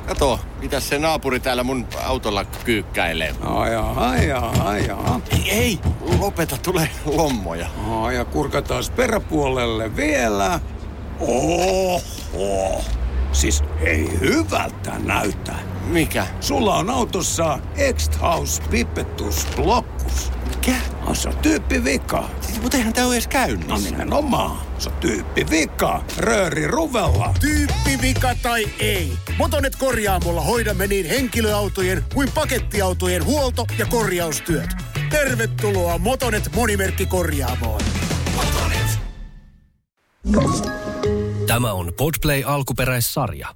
Kato, mitä se naapuri täällä mun autolla kyykkäilee. Jaa. Ei, lopeta, tulee lommoja. Ja kurkataan peräpuolelle vielä. Oho. Siis ei hyvältä näytä. Mikä? Sulla on autossa X-House Pipettus Blockus. Mikä? Se on tyyppivika. Siis, mutta eihän tää ole edes käynnissä. No nimenomaan. Se on tyyppivika. Rööri ruvella. Tyyppivika tai ei. Motonet korjaamolla hoidamme niin henkilöautojen kuin pakettiautojen huolto- ja korjaustyöt. Tervetuloa Motonet Monimerkkikorjaamoon. Motonet. Tämä on Podplay alkuperäissarja.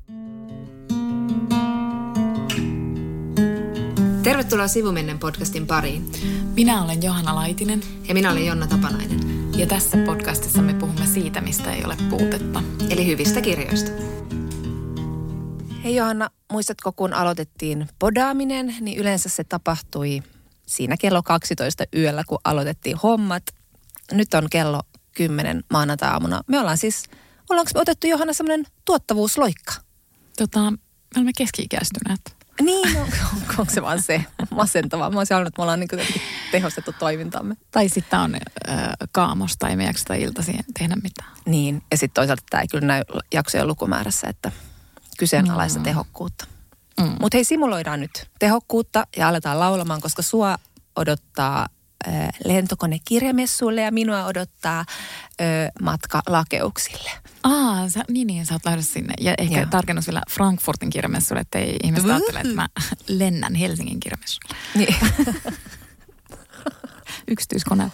Tervetuloa Sivumennen podcastin pariin. Minä olen Johanna Laitinen. Ja minä olen Jonna Tapanainen. Ja tässä podcastissa me puhumme siitä, mistä ei ole puutetta. Eli hyvistä kirjoista. Hei Johanna, muistatko kun aloitettiin podaaminen, niin yleensä se tapahtui siinä kello 12 yöllä, kun aloitettiin hommat. Nyt on kello 10 maanantai-aamuna. Ollaanko me otettu Johanna semmoinen tuottavuusloikka? Me olemme keski-ikäistyneet. Niin, onko se vaan se masentavaa? Mä olisin halunnut, että me ollaan niin tehostettu toimintamme. Tai sitten on kaamosta, ei me jakseta iltaisin tehdä mitään. Niin, ja sitten toisaalta tämä ei kyllä näy jaksojen lukumäärässä, että kyseenalaista tehokkuutta. Mutta hei, simuloidaan nyt tehokkuutta ja aletaan laulamaan, koska sua odottaa lentokone kirjamessuille ja minua odottaa matka lakeuksille. Niin, sä oot lähdössä sinne. Ja ehkä tarkennus vielä Frankfurtin kirjamessuille, että ei ihmiset ajattele, että mä lennän Helsingin kirjamessuille. Niin. Yksityiskoneella.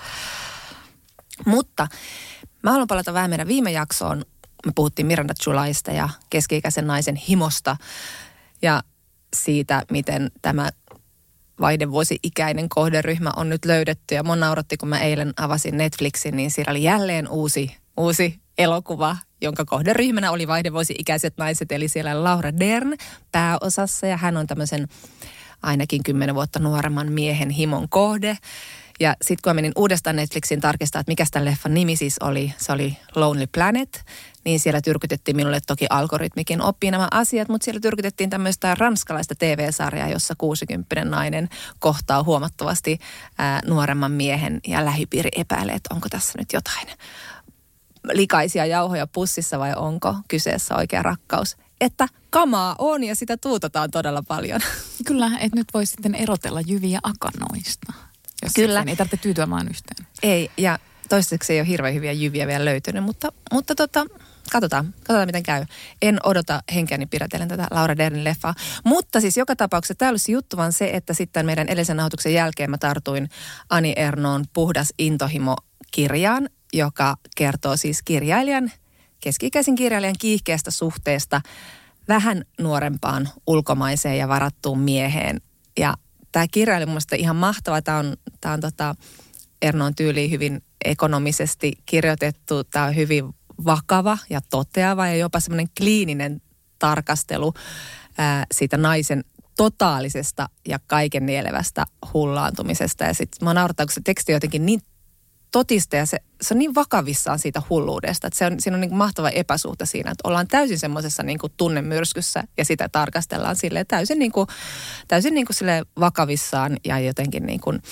Mutta mä haluan palata vähän meidän viime jaksoon. Me puhuttiin Miranda Julysta ja keski-ikäisen naisen himosta ja siitä, miten tämä vaihdevuosi-ikäinen kohderyhmä on nyt löydetty. Ja mun nauratti, kun mä eilen avasin Netflixin, niin siellä oli jälleen uusi elokuva, jonka kohderyhmänä oli vaihdevuosi-ikäiset naiset. Eli siellä Laura Dern pääosassa ja hän on tämmöisen ainakin 10 vuotta nuoremman miehen himon kohde. Ja sitten kun mä menin uudestaan Netflixiin tarkistaa, että mikä tämän leffan nimi siis oli, se oli Lonely Planet, niin siellä tyrkytettiin minulle, toki algoritmikin oppii nämä asiat, mutta siellä tyrkytettiin tämmöistä ranskalaista TV-sarjaa, jossa 60 nainen kohtaa huomattavasti nuoremman miehen ja lähipiiri epäilee, että onko tässä nyt jotain likaisia jauhoja pussissa vai onko kyseessä oikea rakkaus. Että kamaa on ja sitä tuutetaan todella paljon. Kyllä, että nyt voi sitten erotella jyviä akanoista. Kyllä. Ei tarvitse tyytyä vaan yhteen. Ei, ja toistaiseksi ei ole hirveän hyviä jyviä vielä löytynyt, mutta katsotaan miten käy. En odota henkeäni pidätellen tätä Laura Dernin leffaa. Mutta siis joka tapauksessa tämä olisi juttu vaan se, että sitten meidän edellisen nauhoituksen jälkeen mä tartuin Ani Ernoon Puhdas intohimo-kirjaan, joka kertoo siis keski-ikäisen kirjailijan kiihkeästä suhteesta vähän nuorempaan ulkomaiseen ja varattuun mieheen. Ja tämä kirja oli mun mielestä ihan mahtava. Tämä on Ernoon tyyliin hyvin ekonomisesti kirjoitettu. Tämä on hyvin vakava ja toteava ja jopa semmoinen kliininen tarkastelu siitä naisen totaalisesta ja kaiken nielevästä hullaantumisesta. Ja sitten mä naurattaa, kun se teksti on jotenkin niin totista ja se on niin vakavissaan siitä hulluudesta, että siinä on niin kuin mahtava epäsuhta siinä, että ollaan täysin semmoisessa niin kuin tunnemyrskyssä ja sitä tarkastellaan silleen täysin niin kuin silleen vakavissaan ja jotenkin niin kuin,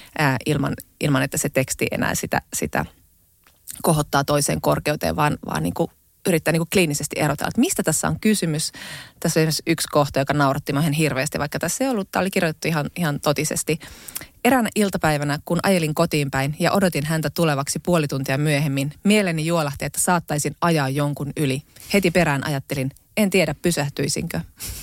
ilman, että se teksti enää sitä kohottaa toiseen korkeuteen, vaan niin kuin yrittää niin kuin kliinisesti erotella, että mistä tässä on kysymys. Tässä on yksi kohta, joka nauratti ihan hirveästi, vaikka tässä ei ollut, tämä oli kirjoitettu ihan totisesti. Eräänä iltapäivänä, kun ajelin kotiin päin ja odotin häntä tulevaksi puoli tuntia myöhemmin, mieleni juolahti, että saattaisin ajaa jonkun yli. Heti perään ajattelin, en tiedä pysähtyisinkö.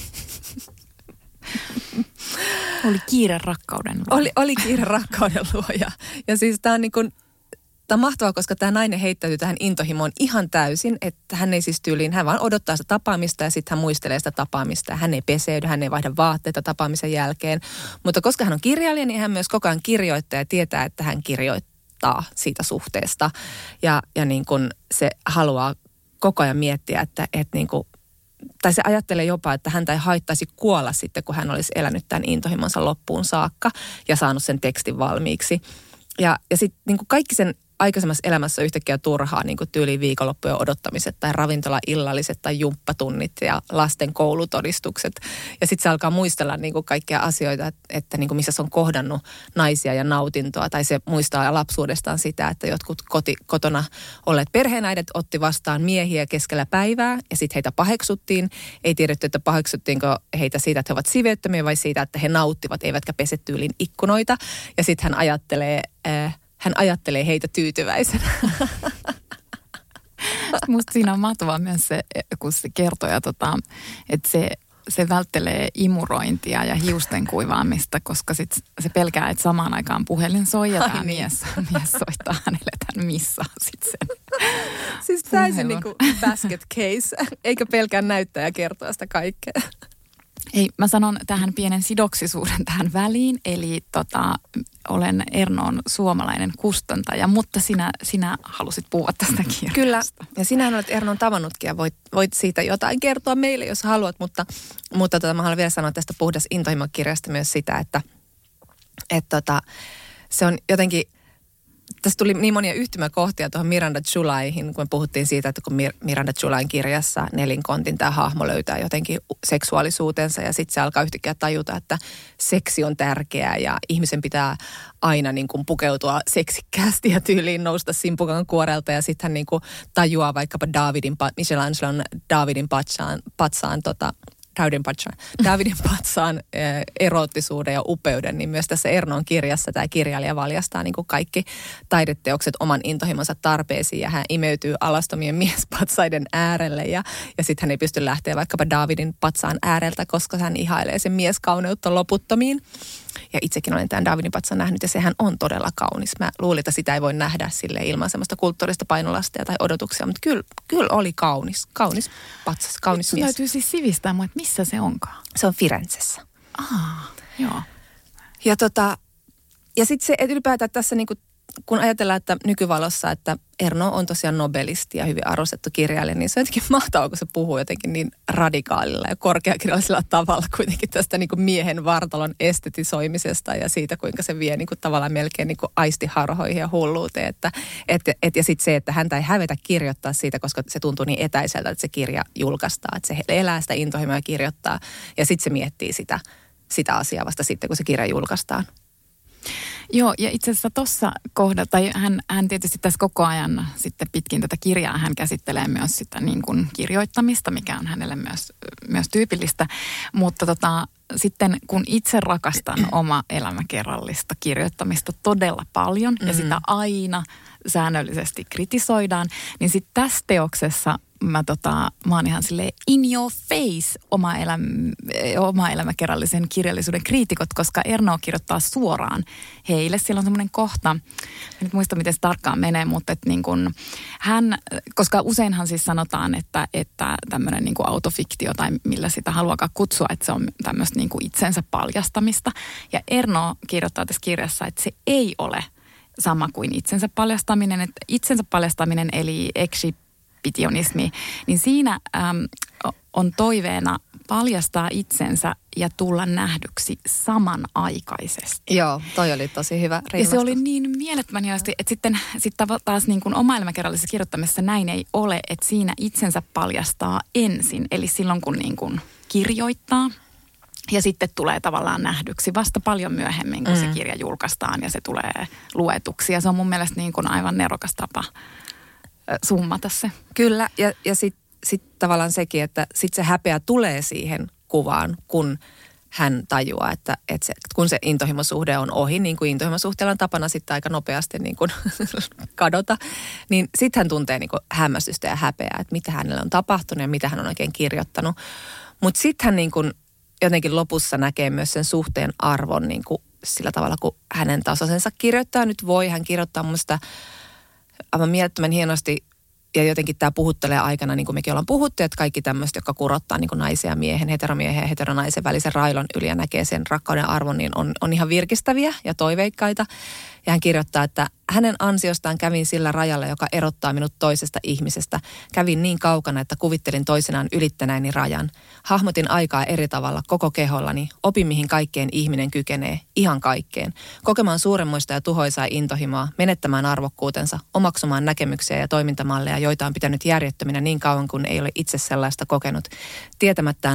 Oli kiire rakkauden luoja. Oli kiire rakkauden luoja. Ja siis tämä on niin kuin, tämä on mahtavaa, koska tämä nainen heittäytyy tähän intohimoon ihan täysin, että hän ei siis tyyliin, hän vaan odottaa sitä tapaamista ja sitten hän muistelee sitä tapaamista. Hän ei peseydy, hän ei vaihda vaatteita tapaamisen jälkeen. Mutta koska hän on kirjailija, niin hän myös koko ajan kirjoittaa ja tietää, että hän kirjoittaa siitä suhteesta. Ja niin kuin se haluaa koko ajan miettiä, että niin kuin, tai se ajattelee jopa, että häntä ei haittaisi kuolla sitten, kun hän olisi elänyt tämän intohimonsa loppuun saakka ja saanut sen tekstin valmiiksi. Ja sitten niin kuin kaikki sen aikaisemmassa elämässä yhtäkkiä turhaa niin kuin tyyliin viikonloppujen odottamiset tai ravintola-illalliset tai jumppatunnit ja lasten koulutodistukset. Ja sitten se alkaa muistella niin kuin kaikkia asioita, että niin kuin missä se on kohdannut naisia ja nautintoa. Tai se muistaa lapsuudestaan sitä, että jotkut kotona olleet perheenäidet otti vastaan miehiä keskellä päivää ja sitten heitä paheksuttiin. Ei tiedetty, että paheksuttiinko heitä siitä, että he ovat siveettömiä vai siitä, että he nauttivat, eivätkä pese tyyliin ikkunoita. Ja sitten hän ajattelee heitä tyytyväisenä. Musta siinä on mahtavaa myös se, kun se kertoo, että se välttelee imurointia ja hiusten kuivaamista, koska sit se pelkää, että samaan aikaan puhelin soi ja tämä mies soittaa hänelle, että hän missaa sit sen. Siis täysin niin kuin basket case, eikä pelkää näyttää ja kertoa sitä kaikkea. Ei, mä sanon tähän pienen sidoksisuuden tähän väliin, eli olen Ernoon suomalainen kustantaja, mutta sinä halusit puhua tästä kirjasta. Kyllä, ja sinähän olet Ernoon tavannutkin ja voit siitä jotain kertoa meille, jos haluat, mutta mä haluan vielä sanoa tästä Puhdas intohimo-kirjasta myös sitä, että se on jotenkin, tässä tuli niin monia yhtymäkohtia tuohon Miranda Julaihin, kun me puhuttiin siitä, että kun Miranda Julain kirjassa Nelinkontin tämä hahmo löytää jotenkin seksuaalisuutensa ja sitten se alkaa yhtäkkiä tajuta, että seksi on tärkeää ja ihmisen pitää aina niin kuin pukeutua seksikkäästi ja tyyliin nousta simpukan kuorelta ja sitten hän niin kuin tajuaa vaikkapa Michelangelon Davidin patsaan eroottisuuden ja upeuden, niin myös tässä Ernoon kirjassa tämä kirjailija valjastaa niin kuin kaikki taideteokset oman intohimonsa tarpeisiin ja hän imeytyy alastomien miespatsaiden äärelle ja sitten hän ei pysty lähteä vaikkapa Davidin patsaan ääreltä, koska hän ihailee sen mieskauneutta loputtomiin. Ja itsekin olen tämän Davidin patsaan nähnyt ja sehän on todella kaunis. Mä luulin, että sitä ei voi nähdä sille ilman semmoista kulttuurista painolastia tai odotuksia, mutta kyllä oli kaunis patsas, kaunis mies. Täytyy siis sivistää mua, että missä se onkaan? Se on Firenzessä. Joo. Ja sitten se, että ylipäätään tässä niinku, kun ajatellaan, että nykyvalossa, että Erno on tosiaan nobelisti ja hyvin arvostettu kirjailija, niin se on jotenkin mahtavaa, kun se puhuu jotenkin niin radikaalilla ja korkeakirjallisella tavalla kuitenkin tästä niin kuin miehen vartalon estetisoimisesta ja siitä, kuinka se vie niin kuin tavallaan melkein niin kuin aistiharhoihin ja hulluuteen. Ja sitten se, että häntä ei hävetä kirjoittaa siitä, koska se tuntuu niin etäiseltä, että se kirja julkaistaan, että se elää sitä intohimoa ja kirjoittaa ja sitten se miettii sitä asiaa vasta sitten, kun se kirja julkaistaan. Joo, ja itse asiassa tuossa kohdassa, tai hän tietysti tässä koko ajan sitten pitkin tätä kirjaa, hän käsittelee myös sitä niin kuin kirjoittamista, mikä on hänelle myös tyypillistä, mutta sitten kun itse rakastan oma elämäkerrallista kirjoittamista todella paljon ja sitä aina säännöllisesti kritisoidaan, niin sitten tässä teoksessa mä oon ihan silleen in your face oma elämäkerrallisen kirjallisuuden kriitikot, koska Erno kirjoittaa suoraan heille. Siellä on semmoinen kohta, en nyt muista miten se tarkkaan menee, mutta että niin kun koska useinhan siis sanotaan, että tämmöinen niin kuin autofiktio tai millä sitä haluakaan kutsua, että se on tämmöistä niin kuin itsensä paljastamista. Ja Erno kirjoittaa tässä kirjassa, että se ei ole sama kuin itsensä paljastaminen, että itsensä paljastaminen eli exhibitionismi, niin siinä on toiveena paljastaa itsensä ja tulla nähdyksi samanaikaisesti. Joo, toi oli tosi hyvä rinnastus. Ja se oli niin mielettömän hienosti, että sitten taas niin kuin oma elämäkerrallisessa kirjoittamisessa näin ei ole, että siinä itsensä paljastaa ensin, eli silloin kun niin kuin kirjoittaa. Ja sitten tulee tavallaan nähdyksi vasta paljon myöhemmin, kun se kirja julkaistaan ja se tulee luetuksi. Ja se on mun mielestä niin kuin aivan nerokas tapa summata se. Kyllä, ja sitten tavallaan sekin, että sitten se häpeä tulee siihen kuvaan, kun hän tajuaa, että kun se intohimosuhde on ohi, niin kuin intohimosuhteella on tapana sitten aika nopeasti niin kuin kadota, niin sitten hän tuntee niin kuin hämmästystä ja häpeää, että mitä hänelle on tapahtunut ja mitä hän on oikein kirjoittanut. Mutta sitten hän niin kuin jotenkin lopussa näkee myös sen suhteen arvon niin kuin sillä tavalla, kun hänen tasoisensa kirjoittaa. Nyt hän kirjoittaa mun mielestä aivan mielettömän hienosti ja jotenkin tämä puhuttelee aikana, niin kuin mekin ollaan puhuttu, että kaikki tämmöistä, jotka kurottaa niin kuin naisen ja miehen, heteromiehen ja heteronaisen välisen railon yli ja näkee sen rakkauden arvon, niin on ihan virkistäviä ja toiveikkaita. Ja hän kirjoittaa, että hänen ansiostaan kävin sillä rajalla, joka erottaa minut toisesta ihmisestä. Kävin niin kaukana, että kuvittelin toisenaan ylittänäni rajan. Hahmotin aikaa eri tavalla koko kehollani. Opin, mihin kaikkeen ihminen kykenee. Ihan kaikkeen. Kokemaan suuremmoista ja tuhoisaa intohimoa, menettämään arvokkuutensa, omaksumaan näkemyksiä ja toimintamalleja, joita on pitänyt järjettöminä niin kauan, kun ei ole itse sellaista kokenut. Tietämättään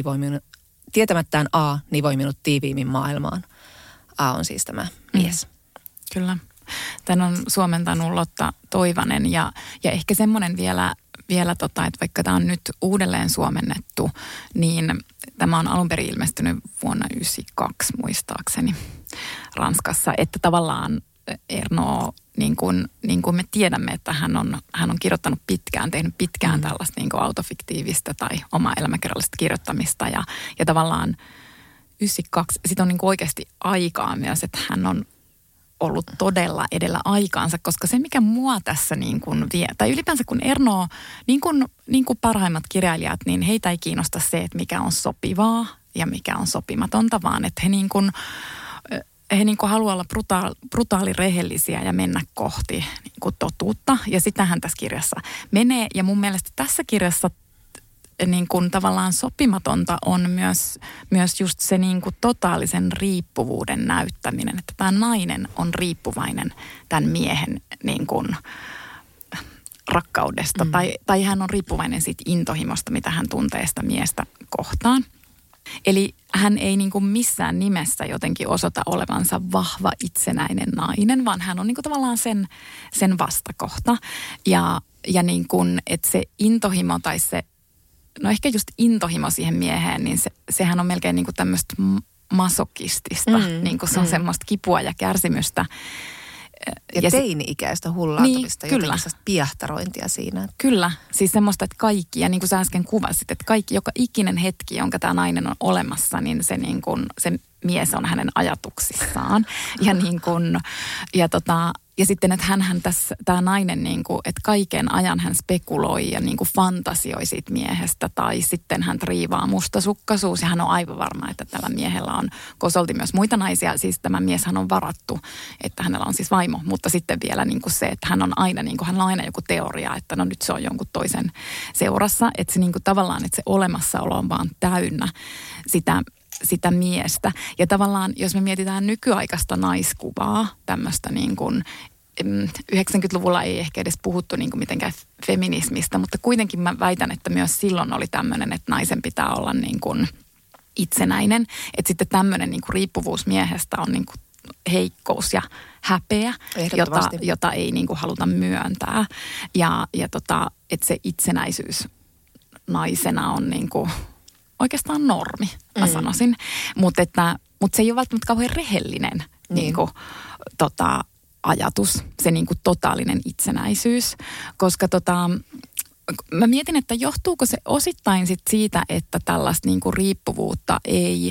A nivoi minut tiiviimmin maailmaan. A on siis tämä mies. Kyllä. Tän on suomentanut Lotta Toivanen ja ehkä semmoinen vielä että vaikka tämä on nyt uudelleen suomennettu, niin tämä on alun perin ilmestynyt vuonna 1992 muistaakseni Ranskassa, että tavallaan Erno, niin kuin me tiedämme, että hän on kirjoittanut pitkään, tehnyt pitkään tällaista niin kuin autofiktiivistä tai omaa elämäkerrallista kirjoittamista ja tavallaan 1992, sit on niin kuin oikeasti aikaa myös, että hän on ollut todella edellä aikaansa, koska se mikä mua tässä niin kuin vie, tai ylipäänsä kun Erno, niin kuin parhaimmat kirjailijat, niin heitä ei kiinnosta se, että mikä on sopivaa ja mikä on sopimatonta, vaan että he niin kuin haluaa olla brutaali rehellisiä ja mennä kohti niin kuin totuutta. Ja sitähän tässä kirjassa menee. Ja mun mielestä tässä kirjassa niin kuin tavallaan sopimatonta on myös just se niin kuin totaalisen riippuvuuden näyttäminen. Että tämä nainen on riippuvainen tämän miehen niin kuin rakkaudesta. Tai hän on riippuvainen siitä intohimosta, mitä hän tuntee sitä miestä kohtaan. Eli hän ei niin kuin missään nimessä jotenkin osoita olevansa vahva itsenäinen nainen, vaan hän on niin kuin tavallaan sen vastakohta. Ja niin kuin, että se intohimo tai se, no ehkä just intohimo siihen mieheen, niin sehän on melkein niin kuin tämmöistä masokistista. Niin kuin se on semmoista kipua ja kärsimystä. Ja teini-ikäistä hullautumista, niin, jotenkin piahtarointia siinä. Kyllä, siis semmoista, että kaikki, ja niin kuin sä äsken kuvasit, että kaikki, joka ikinen hetki, jonka tämä nainen on olemassa, niin se, niin kuin, se mies on hänen ajatuksissaan. Ja sitten, että tämä nainen, niin kuin, että kaiken ajan hän spekuloi ja niin kuin fantasioi siitä miehestä. Tai sitten hän riivaa mustasukkaisuus ja hän on aivan varma, että tällä miehellä on kosolti myös muita naisia. Siis tämä mieshän on varattu, että hänellä on siis vaimo. Mutta sitten vielä niin kuin se, että hän on aina, niin kuin, hänellä on aina joku teoria, että no nyt se on jonkun toisen seurassa. Että se niin kuin tavallaan, että se olemassaolo on vaan täynnä sitä miestä. Ja tavallaan, jos me mietitään nykyaikaista naiskuvaa, tämmöistä niin kuin 90-luvulla ei ehkä edes puhuttu niin kuin mitenkään feminismistä, mutta kuitenkin mä väitän, että myös silloin oli tämmöinen, että naisen pitää olla niin kuin itsenäinen. Että sitten tämmöinen niin kuin riippuvuus miehestä on niin kuin heikkous ja häpeä, jota ei niin kuin haluta myöntää. Ja että se itsenäisyys naisena on niin kuin oikeastaan normi, mä sanoisin. Mutta se ei ole välttämättä kauhean rehellinen niin kuin, ajatus, se niin kuin totaalinen itsenäisyys. Koska mä mietin, että johtuuko se osittain sit siitä, että tällaista niin kuin riippuvuutta ei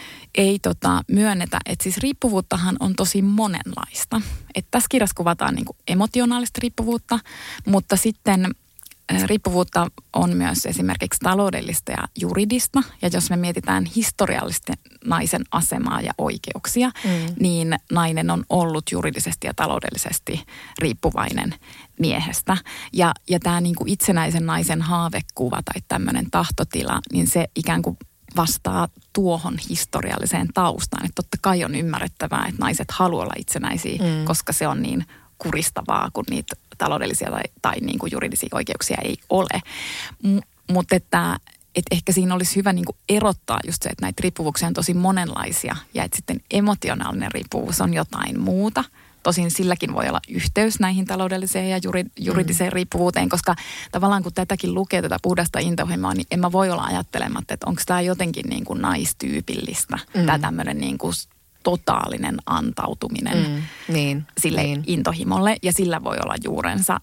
myönnetä. Että siis riippuvuuttahan on tosi monenlaista. Että tässä kirjassa kuvataan niin kuin emotionaalista riippuvuutta, mutta sitten riippuvuutta on myös esimerkiksi taloudellista ja juridista. Ja jos me mietitään historiallisesti naisen asemaa ja oikeuksia, niin nainen on ollut juridisesti ja taloudellisesti riippuvainen miehestä. Ja tämä niin kuin itsenäisen naisen haavekuva tai tämmöinen tahtotila, niin se ikään kuin vastaa tuohon historialliseen taustaan. Että totta kai on ymmärrettävää, että naiset haluaa olla itsenäisiä, koska se on niin kuristavaa, kun niitä taloudellisia tai niin kuin juridisia oikeuksia ei ole. Mutta että ehkä siinä olisi hyvä niin kuin erottaa just se, että näitä riippuvuuksia on tosi monenlaisia ja että sitten emotionaalinen riippuvuus on jotain muuta. Tosin silläkin voi olla yhteys näihin taloudelliseen ja juridiseen riippuvuuteen, koska tavallaan kun tätäkin lukee, tätä puhdasta intohimoa, niin en mä voi olla ajattelematta, että onko tämä jotenkin niin kuin naistyypillistä, tämä tämmöinen niin kuin totaalinen antautuminen sille intohimolle. Ja sillä voi olla juurensa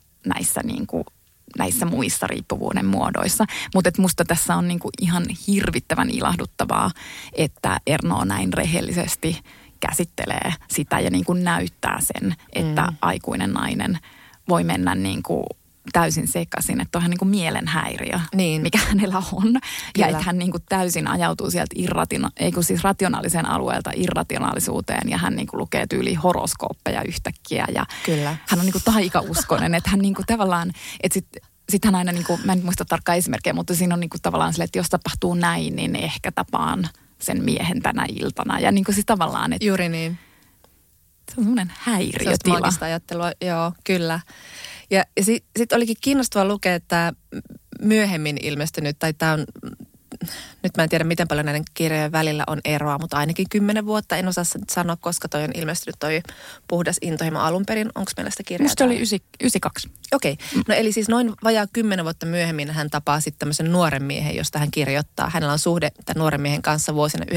näissä muissa riippuvuuden muodoissa. Mutta musta tässä on niinku ihan hirvittävän ilahduttavaa, että Erno näin rehellisesti käsittelee sitä ja niinku näyttää sen, että aikuinen nainen voi mennä niinku täysin sekaisin, että on hän niin kuin mielenhäiriö, niin. mikä hänellä on. Ja Kyllä. että hän niin kuin täysin ajautuu sieltä rationaalisen alueelta irrationaalisuuteen ja hän niin kuin lukee tyyliin horoskooppeja yhtäkkiä. Ja Kyllä. hän on niin kuin taikauskoinen, että hän niin kuin tavallaan, että sitten hän aina, niin kuin, mä en muista tarkkaa esimerkkejä, mutta siinä on niin kuin tavallaan silleen, että jos tapahtuu näin, niin ehkä tapaan sen miehen tänä iltana. Ja niin kuin siis tavallaan, että juuri niin. Se on semmoinen häiriötila. Se on maagista ajattelua, joo, kyllä. Ja sitten olikin kiinnostavaa lukea, että myöhemmin ilmestynyt, tai tämä on, nyt mä en tiedä miten paljon näiden kirjojen välillä on eroa, mutta ainakin 10 vuotta, en osaa sanoa, koska toi on ilmestynyt toi Puhdas intohimo alun perin. Onko meillä sitä kirjaa? Musta oli 92. Okei. No eli siis noin vajaa 10 vuotta myöhemmin hän tapaa sitten tämmöisen nuoren miehen, josta hän kirjoittaa. Hänellä on suhde tämän nuoren miehen kanssa vuosina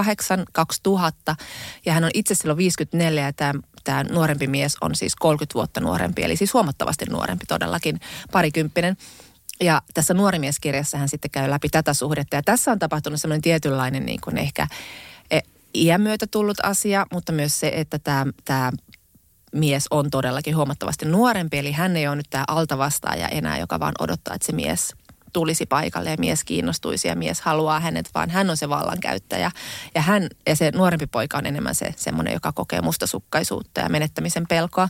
1998-2000 ja hän on itse silloin 54 ja tämä nuorempi mies on siis 30 vuotta nuorempi, eli siis huomattavasti nuorempi todellakin, parikymppinen. Ja tässä nuorimieskirjassa hän sitten käy läpi tätä suhdetta. Ja tässä on tapahtunut semmoinen tietynlainen niin kuin ehkä iän myötä tullut asia, mutta myös se, että tämä mies on todellakin huomattavasti nuorempi. Eli hän ei ole nyt tämä altavastaaja enää, joka vaan odottaa, että se mies tulisi paikalle ja mies kiinnostuisi ja mies haluaa hänet, vaan hän on se vallankäyttäjä. Ja se nuorempi poika on enemmän se semmoinen, joka kokee mustasukkaisuutta ja menettämisen pelkoa.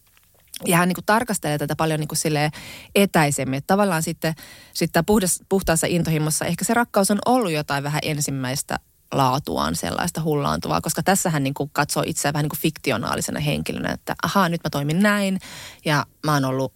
Ja hän niin kuin tarkastelee tätä paljon niin kuin silleen etäisemmin. Että tavallaan sitten puhtaassa intohimossa ehkä se rakkaus on ollut jotain vähän ensimmäistä laatuaan sellaista hullaantuvaa, koska tässä hän niin kuin katsoo itseään vähän niin kuin fiktionaalisena henkilönä, että ahaa, nyt mä toimin näin ja mä oon ollut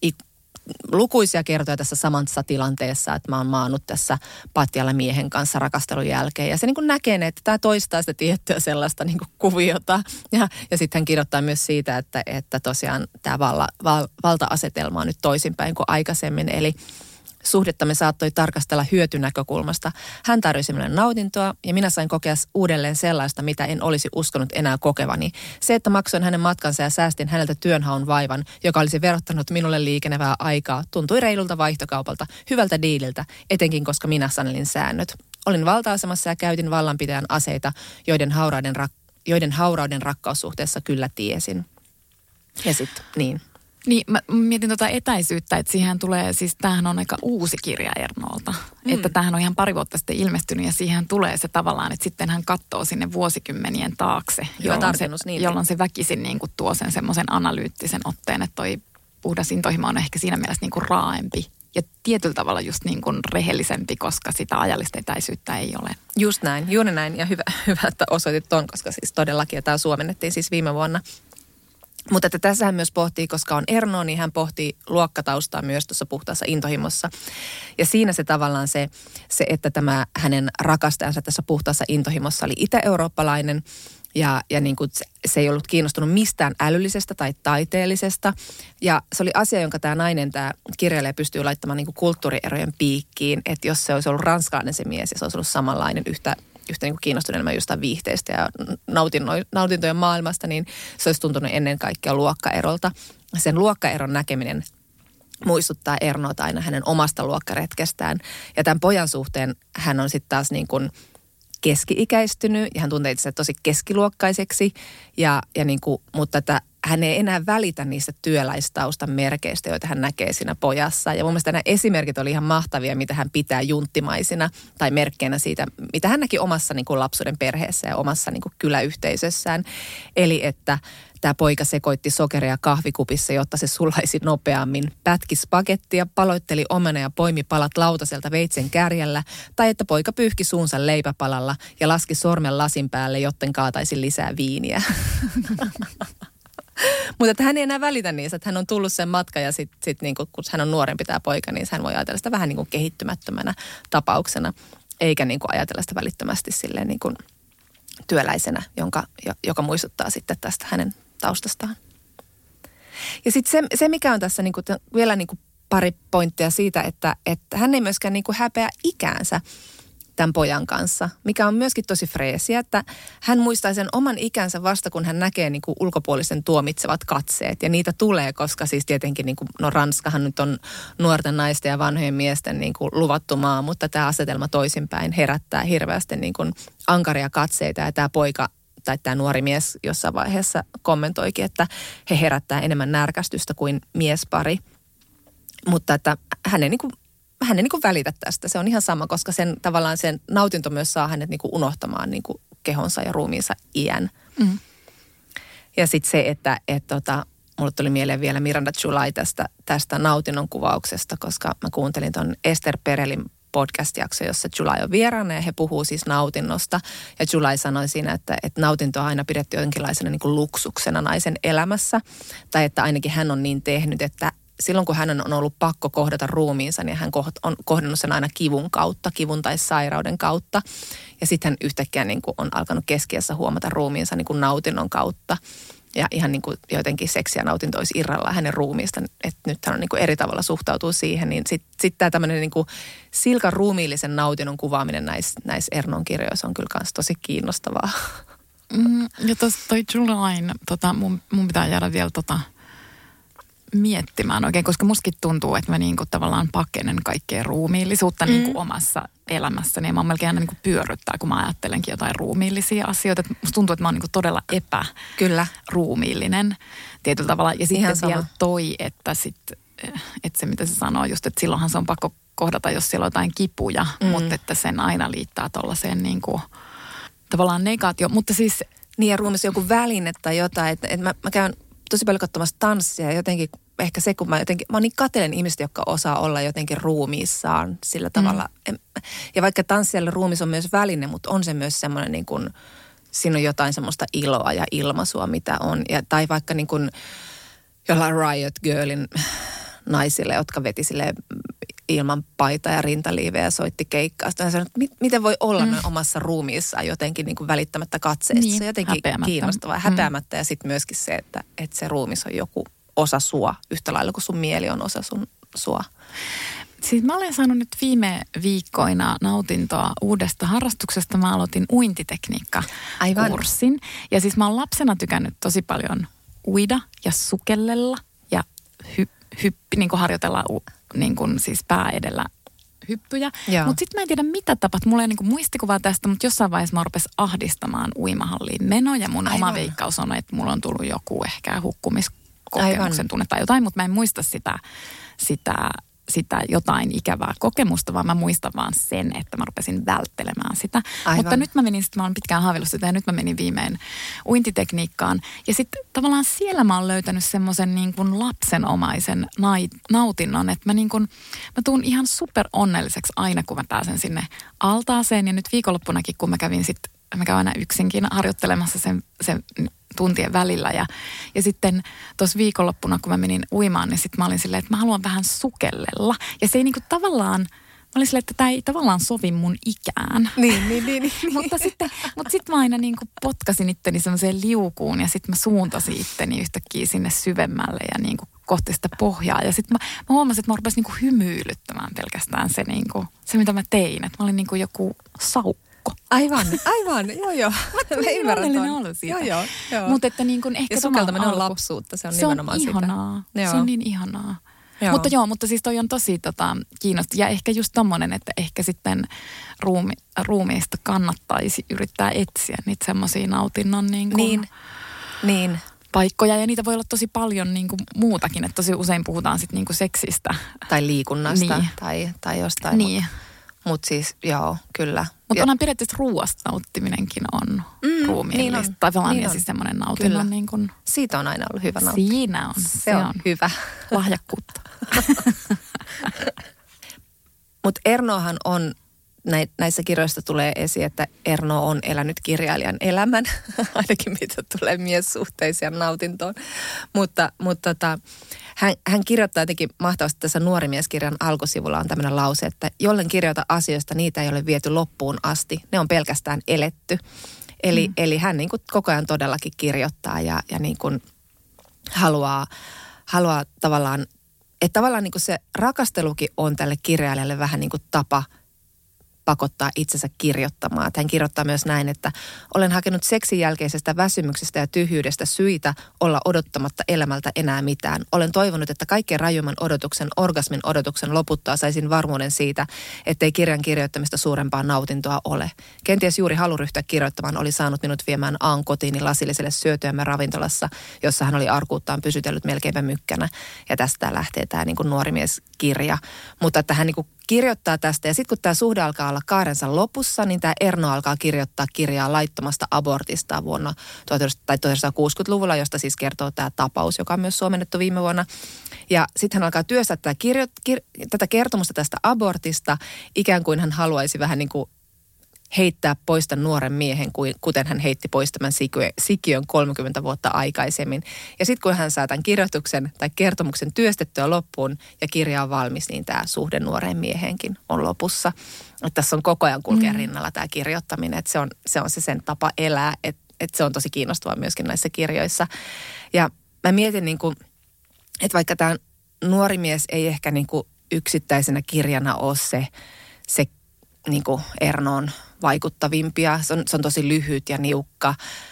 lukuisia kertoja tässä samassa tilanteessa, että mä oon maannut tässä patjalla miehen kanssa rakastelun jälkeen. Ja se niin kuin näkee, että tämä toistaa sitä tiettyä sellaista niin kuin kuviota. Ja sitten hän kirjoittaa myös siitä, että tosiaan tämä valta-asetelma on nyt toisinpäin kuin aikaisemmin. Eli suhdettamme saattoi tarkastella hyötynäkökulmasta. Hän tarjosi minulle nautintoa ja minä sain kokea uudelleen sellaista, mitä en olisi uskonut enää kokevani. Se, että maksoin hänen matkansa ja säästin häneltä työnhaun vaivan, joka olisi verottanut minulle liikenevää aikaa, tuntui reilulta vaihtokaupalta, hyvältä diililtä, etenkin koska minä sanelin säännöt. Olin valta-asemassa ja käytin vallanpitäjän aseita, joiden haurauden rakkaussuhteessa kyllä tiesin. Ja sitten niin. Niin, mä mietin etäisyyttä, että siihen tulee, siis tämähän on aika uusi kirja Ernolta. Että tämähän on ihan pari vuotta sitten ilmestynyt ja siihen tulee se tavallaan, että sitten hän katsoo sinne vuosikymmenien taakse, jolloin se väkisin niin kuin tuo sen semmoisen analyyttisen otteen, että toi Puhdas intohimo on ehkä siinä mielessä niin kuin raaempi ja tietyllä tavalla just niin kuin rehellisempi, koska sitä ajallista etäisyyttä ei ole. Just näin, juuri näin ja hyvä että osoitit ton, koska siis todellakin, ja tämä suomennettiin siis viime vuonna. Mutta että tässä hän myös pohtii, koska on Erno, niin hän pohtii luokkataustaa myös tuossa Puhtaassa intohimossa. Ja siinä se tavallaan se että tämä hänen rakastajansa tässä Puhtaassa intohimossa oli itä-eurooppalainen. Ja niin kuin se ei ollut kiinnostunut mistään älyllisestä tai taiteellisesta. Ja se oli asia, jonka tämä nainen, tämä kirjailija pystyy laittamaan niin kuin kulttuurierojen piikkiin. Että jos se olisi ollut ranskalainen se mies ja se olisi ollut samanlainen yhtä niin kuin kiinnostunut enemmän jostain viihteistä ja nautintojen maailmasta, niin se olisi tuntunut ennen kaikkea luokkaerolta. Sen luokkaeron näkeminen muistuttaa Ernota aina hänen omasta luokkaretkestään. Ja tämän pojan suhteen hän on sitten taas niin kuin keski-ikäistynyt ja hän tuntee itse tosi keskiluokkaiseksi, niin kuin, mutta että hän ei enää välitä niistä työläistaustan merkeistä, joita hän näkee siinä pojassa. Ja mun mielestä nämä esimerkit oli ihan mahtavia, mitä hän pitää junttimaisina tai merkkeinä siitä, mitä hän näki omassa niin kuin lapsuuden perheessä ja omassa niin kuin kyläyhteisössään. Eli että tämä poika sekoitti sokeria kahvikupissa, jotta se sulaisi nopeammin. Pätki spagettia, paloitteli omena ja poimi palat lautaselta veitsen kärjellä. Tai että poika pyyhki suunsa leipäpalalla ja laski sormen lasin päälle, jotten kaataisi lisää viiniä. Mutta että hän ei enää välitä niistä, että hän on tullut sen matka ja sit niinku, kun hän on nuorempi tämä poika, niin hän voi ajatella sitä vähän niin kuin kehittymättömänä tapauksena, eikä niin kuin ajatella sitä välittömästi silleen niin kuin työläisenä, joka muistuttaa sitten tästä hänen taustastaan. Ja sitten se mikä on tässä niin kuin, vielä niin kuin pari pointtia siitä, että hän ei myöskään niin kuin häpeä ikäänsä tämän pojan kanssa, mikä on myöskin tosi freesiä, että hän muistaa sen oman ikänsä vasta, kun hän näkee niin kuin ulkopuolisen tuomitsevat katseet. Ja niitä tulee, koska siis tietenkin, niin kuin, no Ranskahan nyt on nuorten naisten ja vanhojen miesten niin kuin luvattu maa, mutta tämä asetelma toisinpäin herättää hirveästi niin kuin ankaria katseita. Ja tämä poika tai tämä nuori mies jossain vaiheessa kommentoikin, että he herättää enemmän närkästystä kuin miespari. Mutta että hän ei välitä tästä. Se on ihan sama, koska tavallaan sen nautinto myös saa hänet niin kuin unohtamaan niin kuin kehonsa ja ruumiinsa iän. Mm. Ja sitten se, että mulle tuli mieleen vielä Miranda July tästä nautinnon kuvauksesta, koska mä kuuntelin ton Esther Perelin podcast-jakso, jossa July on vieraana ja he puhuu siis nautinnosta. Ja July sanoi siinä, että nautinto on aina pidetty jonkinlaisena niin kuin luksuksena naisen elämässä. Tai että ainakin hän on niin tehnyt, että silloin kun hän on ollut pakko kohdata ruumiinsa, niin hän on kohdannut sen aina kivun tai sairauden kautta. Ja sitten hän yhtäkkiä niin kuin on alkanut keskiässä huomata ruumiinsa niin kuin nautinnon kautta. Ja ihan niin kuin jotenkin seksi ja nautinto olisi irrallaan hänen ruumiista, että nyt hän on niin kuin eri tavalla suhtautuu siihen. Niin sitten tämä tämmöinen niin kuin silkan ruumiillisen nautinnon kuvaaminen näissä Ernon kirjoissa on kyllä myös tosi kiinnostavaa. Ja toi Julylyn, mun pitää jäädä vielä miettimään oikein, koska mustakin tuntuu, että mä niinku tavallaan pakenen kaikkea ruumiillisuutta niinku omassa elämässäni. Ja mä melkein aina niinku pyörryttää, kun mä ajattelenkin jotain ruumiillisia asioita. Et musta tuntuu, että mä oon niinku todella epäruumiillinen tietyllä tavalla. Ja sitten vielä että se mitä se sanoo just, että silloinhan se on pakko kohdata, jos siellä on jotain kipuja, mutta että sen aina liittää tollaiseen niinku tavallaan negaatio. Mutta siis niin ja ruumiissa joku väline tai jotain, että mä käyn tosi paljon katsomassa tanssia ja jotenkin ehkä se, kun mä oon niin katselen ihmistä, jotka osaa olla jotenkin ruumiissaan sillä tavalla. Ja vaikka tanssijalle ruumis on myös väline, mutta on se myös semmoinen niin kuin, siinä on jotain semmoista iloa ja ilmaisua, mitä on. Tai vaikka niin kuin jollain Riot Girlin naisille, jotka veti silleen ilman paitaa ja rintaliivejä ja soitti keikkaa. Sitten hän sanoi, että miten voi olla noin omassa ruumiissaan jotenkin niin kuin välittämättä katseista. Niin, se on jotenkin kiinnostavaa. Häpeämättä ja sitten myöskin se, että se ruumis on joku osa sua, yhtä lailla kuin sun mieli on osa sua. Siis mä olen saanut nyt viime viikkoina nautintoa uudesta harrastuksesta. Mä aloitin uintitekniikka-kurssin. Ja siis mä oon lapsena tykännyt tosi paljon uida ja sukellella ja niin kuin harjoitella niin kuin siis pää edellä hyppyjä. Mutta sitten mä en tiedä mitä tapat. Mulla ei niin kuin muistikuvaa tästä, mutta jossain vaiheessa mä rupesin ahdistamaan uimahalliin meno. Ja mun oma veikkaus on, että mulla on tullut joku ehkä hukkumiskokemuksen tunne tai jotain, mutta mä en muista sitä jotain ikävää kokemusta, vaan mä muistan vaan sen, että mä rupesin välttelemään sitä. Aivan. Mutta nyt mä oon pitkään haaveillut sitä ja nyt mä menin viimein uintitekniikkaan. Ja sitten tavallaan siellä mä oon löytänyt semmoisen niin kuin lapsenomaisen nautinnon, että mä tuun ihan super onnelliseksi aina, kun mä pääsen sinne altaaseen. Ja nyt viikonloppunakin, kun mä käyn aina yksinkin harjoittelemassa sen tuntien välillä. Ja sitten tuossa viikonloppuna, kun mä menin uimaan, niin sitten mä olin silleen, että mä haluan vähän sukellella. Ja se ei niinku tavallaan, mä olin silleen, että tämä ei tavallaan sovi mun ikään. Niin. mutta sitten mä aina niinku potkasin itteni semmoiseen liukuun ja sitten mä suuntasin itteni yhtäkkiä sinne syvemmälle ja niinku kohti sitä pohjaa. Ja sitten mä huomasin, että mä rupesin niinku hymyilyttämään pelkästään se, mitä mä tein. Että mä olin niinku joku saukko. Aivan, joo. Mä ymmärrän ollut siitä. Joo. Mutta että niin kuin ehkä ja sukeltaminen on lapsuutta, se on nimenomaan ihanaa. Sitä. Se on niin ihanaa. Mutta siis toi on tosi kiinnostava. Ja ehkä just tommonen, että ehkä sitten ruumiista kannattaisi yrittää etsiä niitä semmoisia nautinnon niin. paikkoja. Ja niitä voi olla tosi paljon niin kuin muutakin, että tosi usein puhutaan sitten niin kuin seksistä. Tai liikunnasta tai jostain. Niin. Mutta siis, joo, kyllä. Mutta onhan periaatteessa ruuasta nauttiminenkin on ruumiillista. Niin on. Tai niin siis semmoinen nautinnon niin kuin. Siitä on aina ollut hyvä nauttia. Siinä on. Se on hyvä. Lahjakkuutta. Mutta Ernohan on, näissä kirjoissa tulee esiin, että Erno on elänyt kirjailijan elämän. Ainakin mitä tulee miessuhteisia nautintoon. Mutta hän kirjoittaa jotenkin mahtavasti tässä Nuorimieskirjan alkusivulla on tämmöinen lause, että jollen kirjoita asioista, niitä ei ole viety loppuun asti. Ne on pelkästään eletty. Eli hän niin kuin koko ajan todellakin kirjoittaa ja niin kuin haluaa tavallaan, että tavallaan niin kuin se rakastelukin on tälle kirjailijalle vähän niin kuin tapa pakottaa itsensä kirjoittamaan. Hän kirjoittaa myös näin, että olen hakenut seksin jälkeisestä väsymyksestä ja tyhjyydestä syitä olla odottamatta elämältä enää mitään. Olen toivonut, että kaikkein rajumman odotuksen, orgasmin odotuksen loputtua saisin varmuuden siitä, ettei kirjan kirjoittamista suurempaa nautintoa ole. Kenties juuri halu ryhtyä kirjoittamaan oli saanut minut viemään Aan kotiini lasilliselle syötyämme ravintolassa, jossa hän oli arkuuttaan pysytellyt melkeinpä mykkänä. Ja tästä lähtee tämä niin kuin nuorimieskirja. Mutta että hän niin kuin kirjoittaa tästä ja sitten kun tämä suhde alkaa olla kaarensa lopussa, niin tämä Erno alkaa kirjoittaa kirjaa laittomasta abortista vuonna 1960-luvulla, josta siis kertoo tämä tapaus, joka on myös suomennettu viime vuonna. Ja sitten hän alkaa työstää tätä kertomusta tästä abortista, ikään kuin hän haluaisi vähän niin kuin heittää pois tämän nuoren miehen, kuten hän heitti pois tämän sikiön 30 vuotta aikaisemmin. Ja sitten kun hän saa tämän kirjoituksen tai kertomuksen työstettyä loppuun ja kirja on valmis, niin tämä suhde nuoreen mieheenkin on lopussa. Että tässä on koko ajan kulkea rinnalla tämä kirjoittaminen, että se on se sen tapa elää, että se on tosi kiinnostavaa myöskin näissä kirjoissa. Ja mä mietin, niin kuin, että vaikka tämä nuori mies ei ehkä niin kuin yksittäisenä kirjana ole se niin kuin Ernoon vaikuttavimpia. Se on tosi lyhyt ja niukka.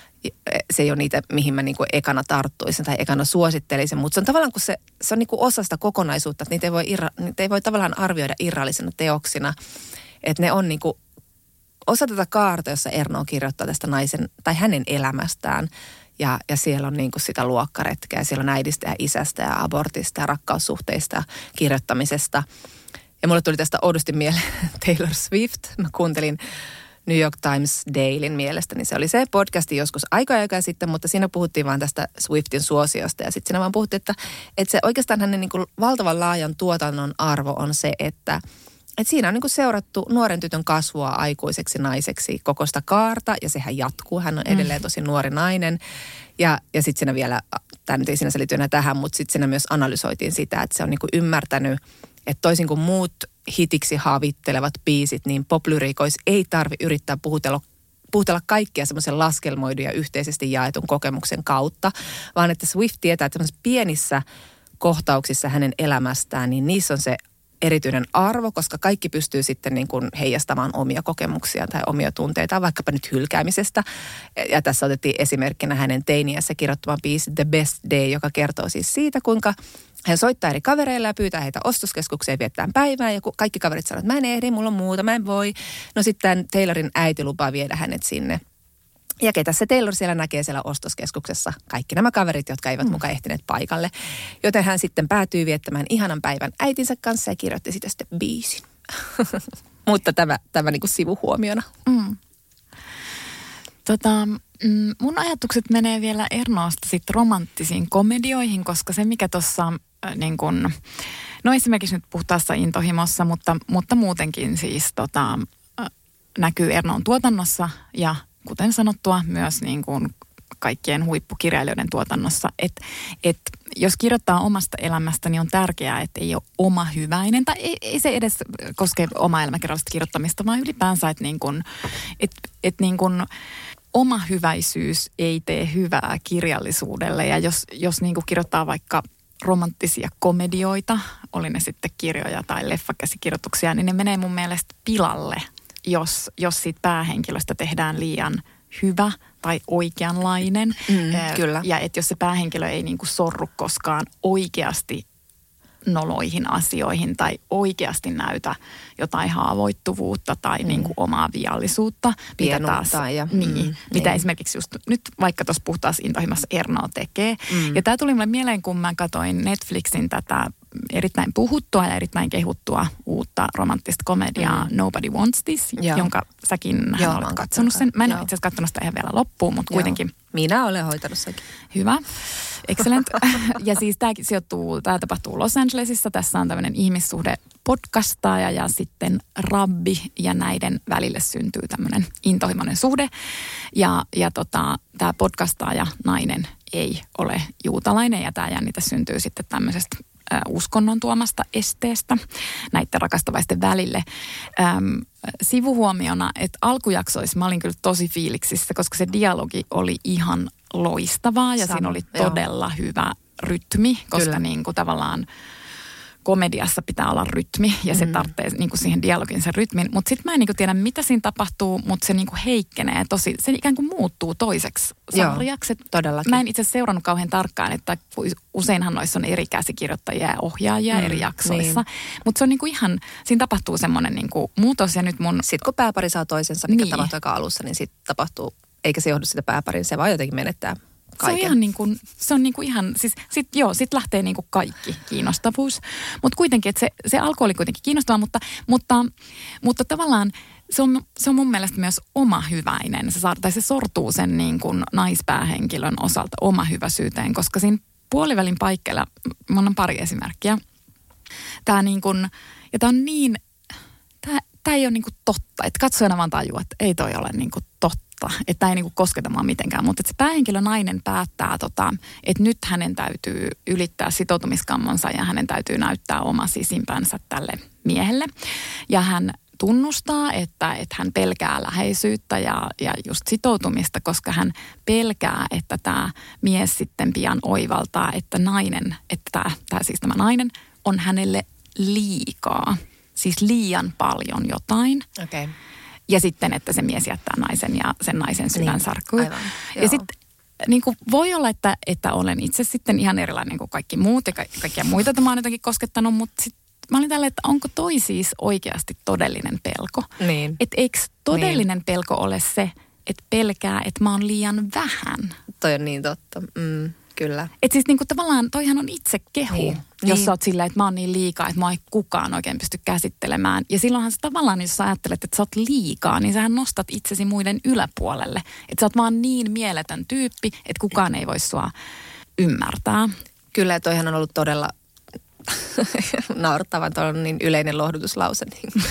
Se ei ole niitä, mihin mä niin kuin ekana tarttuisin tai ekana suosittelisin, mutta se on tavallaan, kun se on niin kuin osa sitä kokonaisuutta, että niitä ei voi tavallaan arvioida irrallisena teoksina. Että ne on niin kuin osa tätä kaarta, jossa Erno kirjoittaa tästä naisen tai hänen elämästään. Ja siellä on niin kuin sitä luokkaretkeä, siellä on äidistä ja isästä ja abortista ja rakkaussuhteista ja kirjoittamisesta. Ja mulle tuli tästä oudosti mieleen Taylor Swift. Mä kuuntelin New York Times Dailyn mielestäni. Se oli se podcasti joskus aikaa sitten, mutta siinä puhuttiin vaan tästä Swiftin suosiosta. Ja sitten siinä vaan puhuttiin, että se oikeastaan hänen niin kuin valtavan laajan tuotannon arvo on se, että siinä on niin kuin seurattu nuoren tytön kasvua aikuiseksi naiseksi koko sitä kaarta. Ja sehän jatkuu. Hän on edelleen tosi nuori nainen. Ja sitten siinä vielä, tämä nyt ei sinänsä liity enää tähän, mutta sitten siinä myös analysoitiin sitä, että se on niin kuin ymmärtänyt, että toisin kuin muut hitiksi haavittelevat biisit, niin poplyriikoissa ei tarvitse yrittää puhutella kaikkia semmoisen laskelmoidun ja yhteisesti jaetun kokemuksen kautta, vaan että Swift tietää, että semmoisissa pienissä kohtauksissa hänen elämästään, niin niissä on se erityinen arvo, koska kaikki pystyy sitten niin kuin heijastamaan omia kokemuksia tai omia tunteita, vaikkapa nyt hylkäämisestä. Ja tässä otettiin esimerkkinä hänen teiniässä kirjoittaman biisi The Best Day, joka kertoo siis siitä, kuinka hän soittaa eri kavereilla ja pyytää heitä ostoskeskukseen viettään päivää. Ja kun kaikki kaverit sanoo, että mä en ehdi, mulla on muuta, mä en voi. No sitten Taylorin äiti lupaa viedä hänet sinne. Ja ketä se Taylor siellä näkee siellä ostoskeskuksessa? Kaikki nämä kaverit, jotka eivät mukaan ehtineet paikalle. Joten hän sitten päätyy viettämään ihanan päivän äitinsä kanssa ja kirjoitti sitä sitten biisin. Mutta tämä niin kuin sivuhuomiona. Mun ajatukset menee vielä Ernoosta sitten romanttisiin komedioihin, koska se mikä tuossa niin kun, no esimerkiksi nyt puhtaassa intohimossa, mutta muutenkin siis näkyy Ernoon tuotannossa ja kuten sanottua myös niin kuin kaikkien huippukirjailijoiden tuotannossa, että jos kirjoittaa omasta elämästä, niin on tärkeää, että ei ole oma hyväinen, tai ei se edes koske oma elämäkerrallista kirjoittamista, vaan ylipäänsä, että niin kuin, niin kuin oma hyväisyys ei tee hyvää kirjallisuudelle. Ja jos niin kuin kirjoittaa vaikka romanttisia komedioita, oli ne sitten kirjoja tai leffakäsikirjoituksia, niin ne menee mun mielestä pilalle, jos siitä päähenkilöstä tehdään liian hyvä tai oikeanlainen. Kyllä. Ja että jos se päähenkilö ei niinku sorru koskaan oikeasti noloihin asioihin tai oikeasti näytä jotain haavoittuvuutta tai niinku omaa viallisuutta. Pienuutta. Mitä esimerkiksi just nyt vaikka tuossa puhtaassa intohimossa Erno tekee. Ja tämä tuli mulle mieleen, kun mä katsoin Netflixin tätä erittäin puhuttua ja erittäin kehuttua uutta romanttista komediaa Nobody Wants This, jonka säkin olet katsonut sen. Mä en ole itse asiassa katsonut sitä ihan vielä loppuun, mutta kuitenkin. Minä olen hoitanut senkin. Hyvä. Excellent. Ja siis tämä tapahtuu Los Angelesissa. Tässä on tämmöinen ihmissuhde-podcastaaja ja sitten rabbi ja näiden välille syntyy tämmöinen intohimoinen suhde. Ja tämä podcastaaja nainen ei ole juutalainen ja tämä jännite syntyy sitten tämmöisestä uskonnon tuomasta esteestä näiden rakastavaisten välille. Sivuhuomiona, että alkujaksoissa mä olin kyllä tosi fiiliksissä, koska se dialogi oli ihan loistavaa ja siinä oli todella hyvä rytmi, koska niin kuin tavallaan komediassa pitää olla rytmi ja se tarvitsee niin kuin siihen dialogin sen rytmin. Mutta sitten mä en niin kuin tiedä, mitä siinä tapahtuu, mutta se niin kuin heikkenee tosi. Se ikään kuin muuttuu toiseksi sarjaksi. Todellakin. Mä en itse seurannut kauhean tarkkaan, että useinhan noissa on eri käsikirjoittajia ja ohjaajia eri jaksoissa. Niin. Mutta se on niin kuin ihan, siinä tapahtuu semmoinen niin kuin muutos ja nyt Sitten kun pääpari saa toisensa, mikä tapahtuu aika alussa, niin sitten tapahtuu, eikä se johdu sitä pääparin, se vaan jotenkin menettää kaiken. Se on ihan niin kuin, siis sit lähtee niin kuin kaikki kiinnostavuus. Mutta kuitenkin, että se alku oli kuitenkin kiinnostava, mutta tavallaan se on mun mielestä myös omahyväinen. Se sortuu sen niin kuin naispäähenkilön osalta omahyväisyyteen, koska siinä puolivälin paikkeilla, mä annan pari esimerkkiä. Tää niin kuin, ja tää on niin, tää ei ole niin kuin totta. Että katsojana vaan tajuu, että ei toi ole niin kuin totta. Että tämä ei niinku kosketa mua mitenkään, mutta se päähenkilö nainen päättää, että nyt hänen täytyy ylittää sitoutumiskammonsa ja hänen täytyy näyttää oma sisimpänsä tälle miehelle. Ja hän tunnustaa, että hän pelkää läheisyyttä ja just sitoutumista, koska hän pelkää, että tämä mies sitten pian oivaltaa, että tämä nainen on hänelle liikaa. Siis liian paljon jotain. Okei. Ja sitten, että se mies jättää naisen ja sen naisen sydän sarkkuu. Aivan, ja sitten niin kuin voi olla, että olen itse sitten ihan erilainen kuin kaikki muut ja kaikkia muita tämä on jotenkin koskettanut, mutta sitten mä olin tällä, että onko toi siis oikeasti todellinen pelko? Niin. Että eikö todellinen pelko ole se, että pelkää, että mä oon liian vähän? Toi on niin totta. Kyllä. Että siis niinku tavallaan toihan on itse kehu, jos sä oot silleen, että mä oon niin liikaa, että mä ei kukaan oikein pysty käsittelemään. Ja silloinhan sä tavallaan, jos sä ajattelet, että sä oot liikaa, niin sähän nostat itsesi muiden yläpuolelle. Että sä oot vaan niin mieletön tyyppi, että kukaan ei voi sua ymmärtää. Kyllä, ja toihan on ollut todella naurattavan, toi on niin yleinen lohdutuslause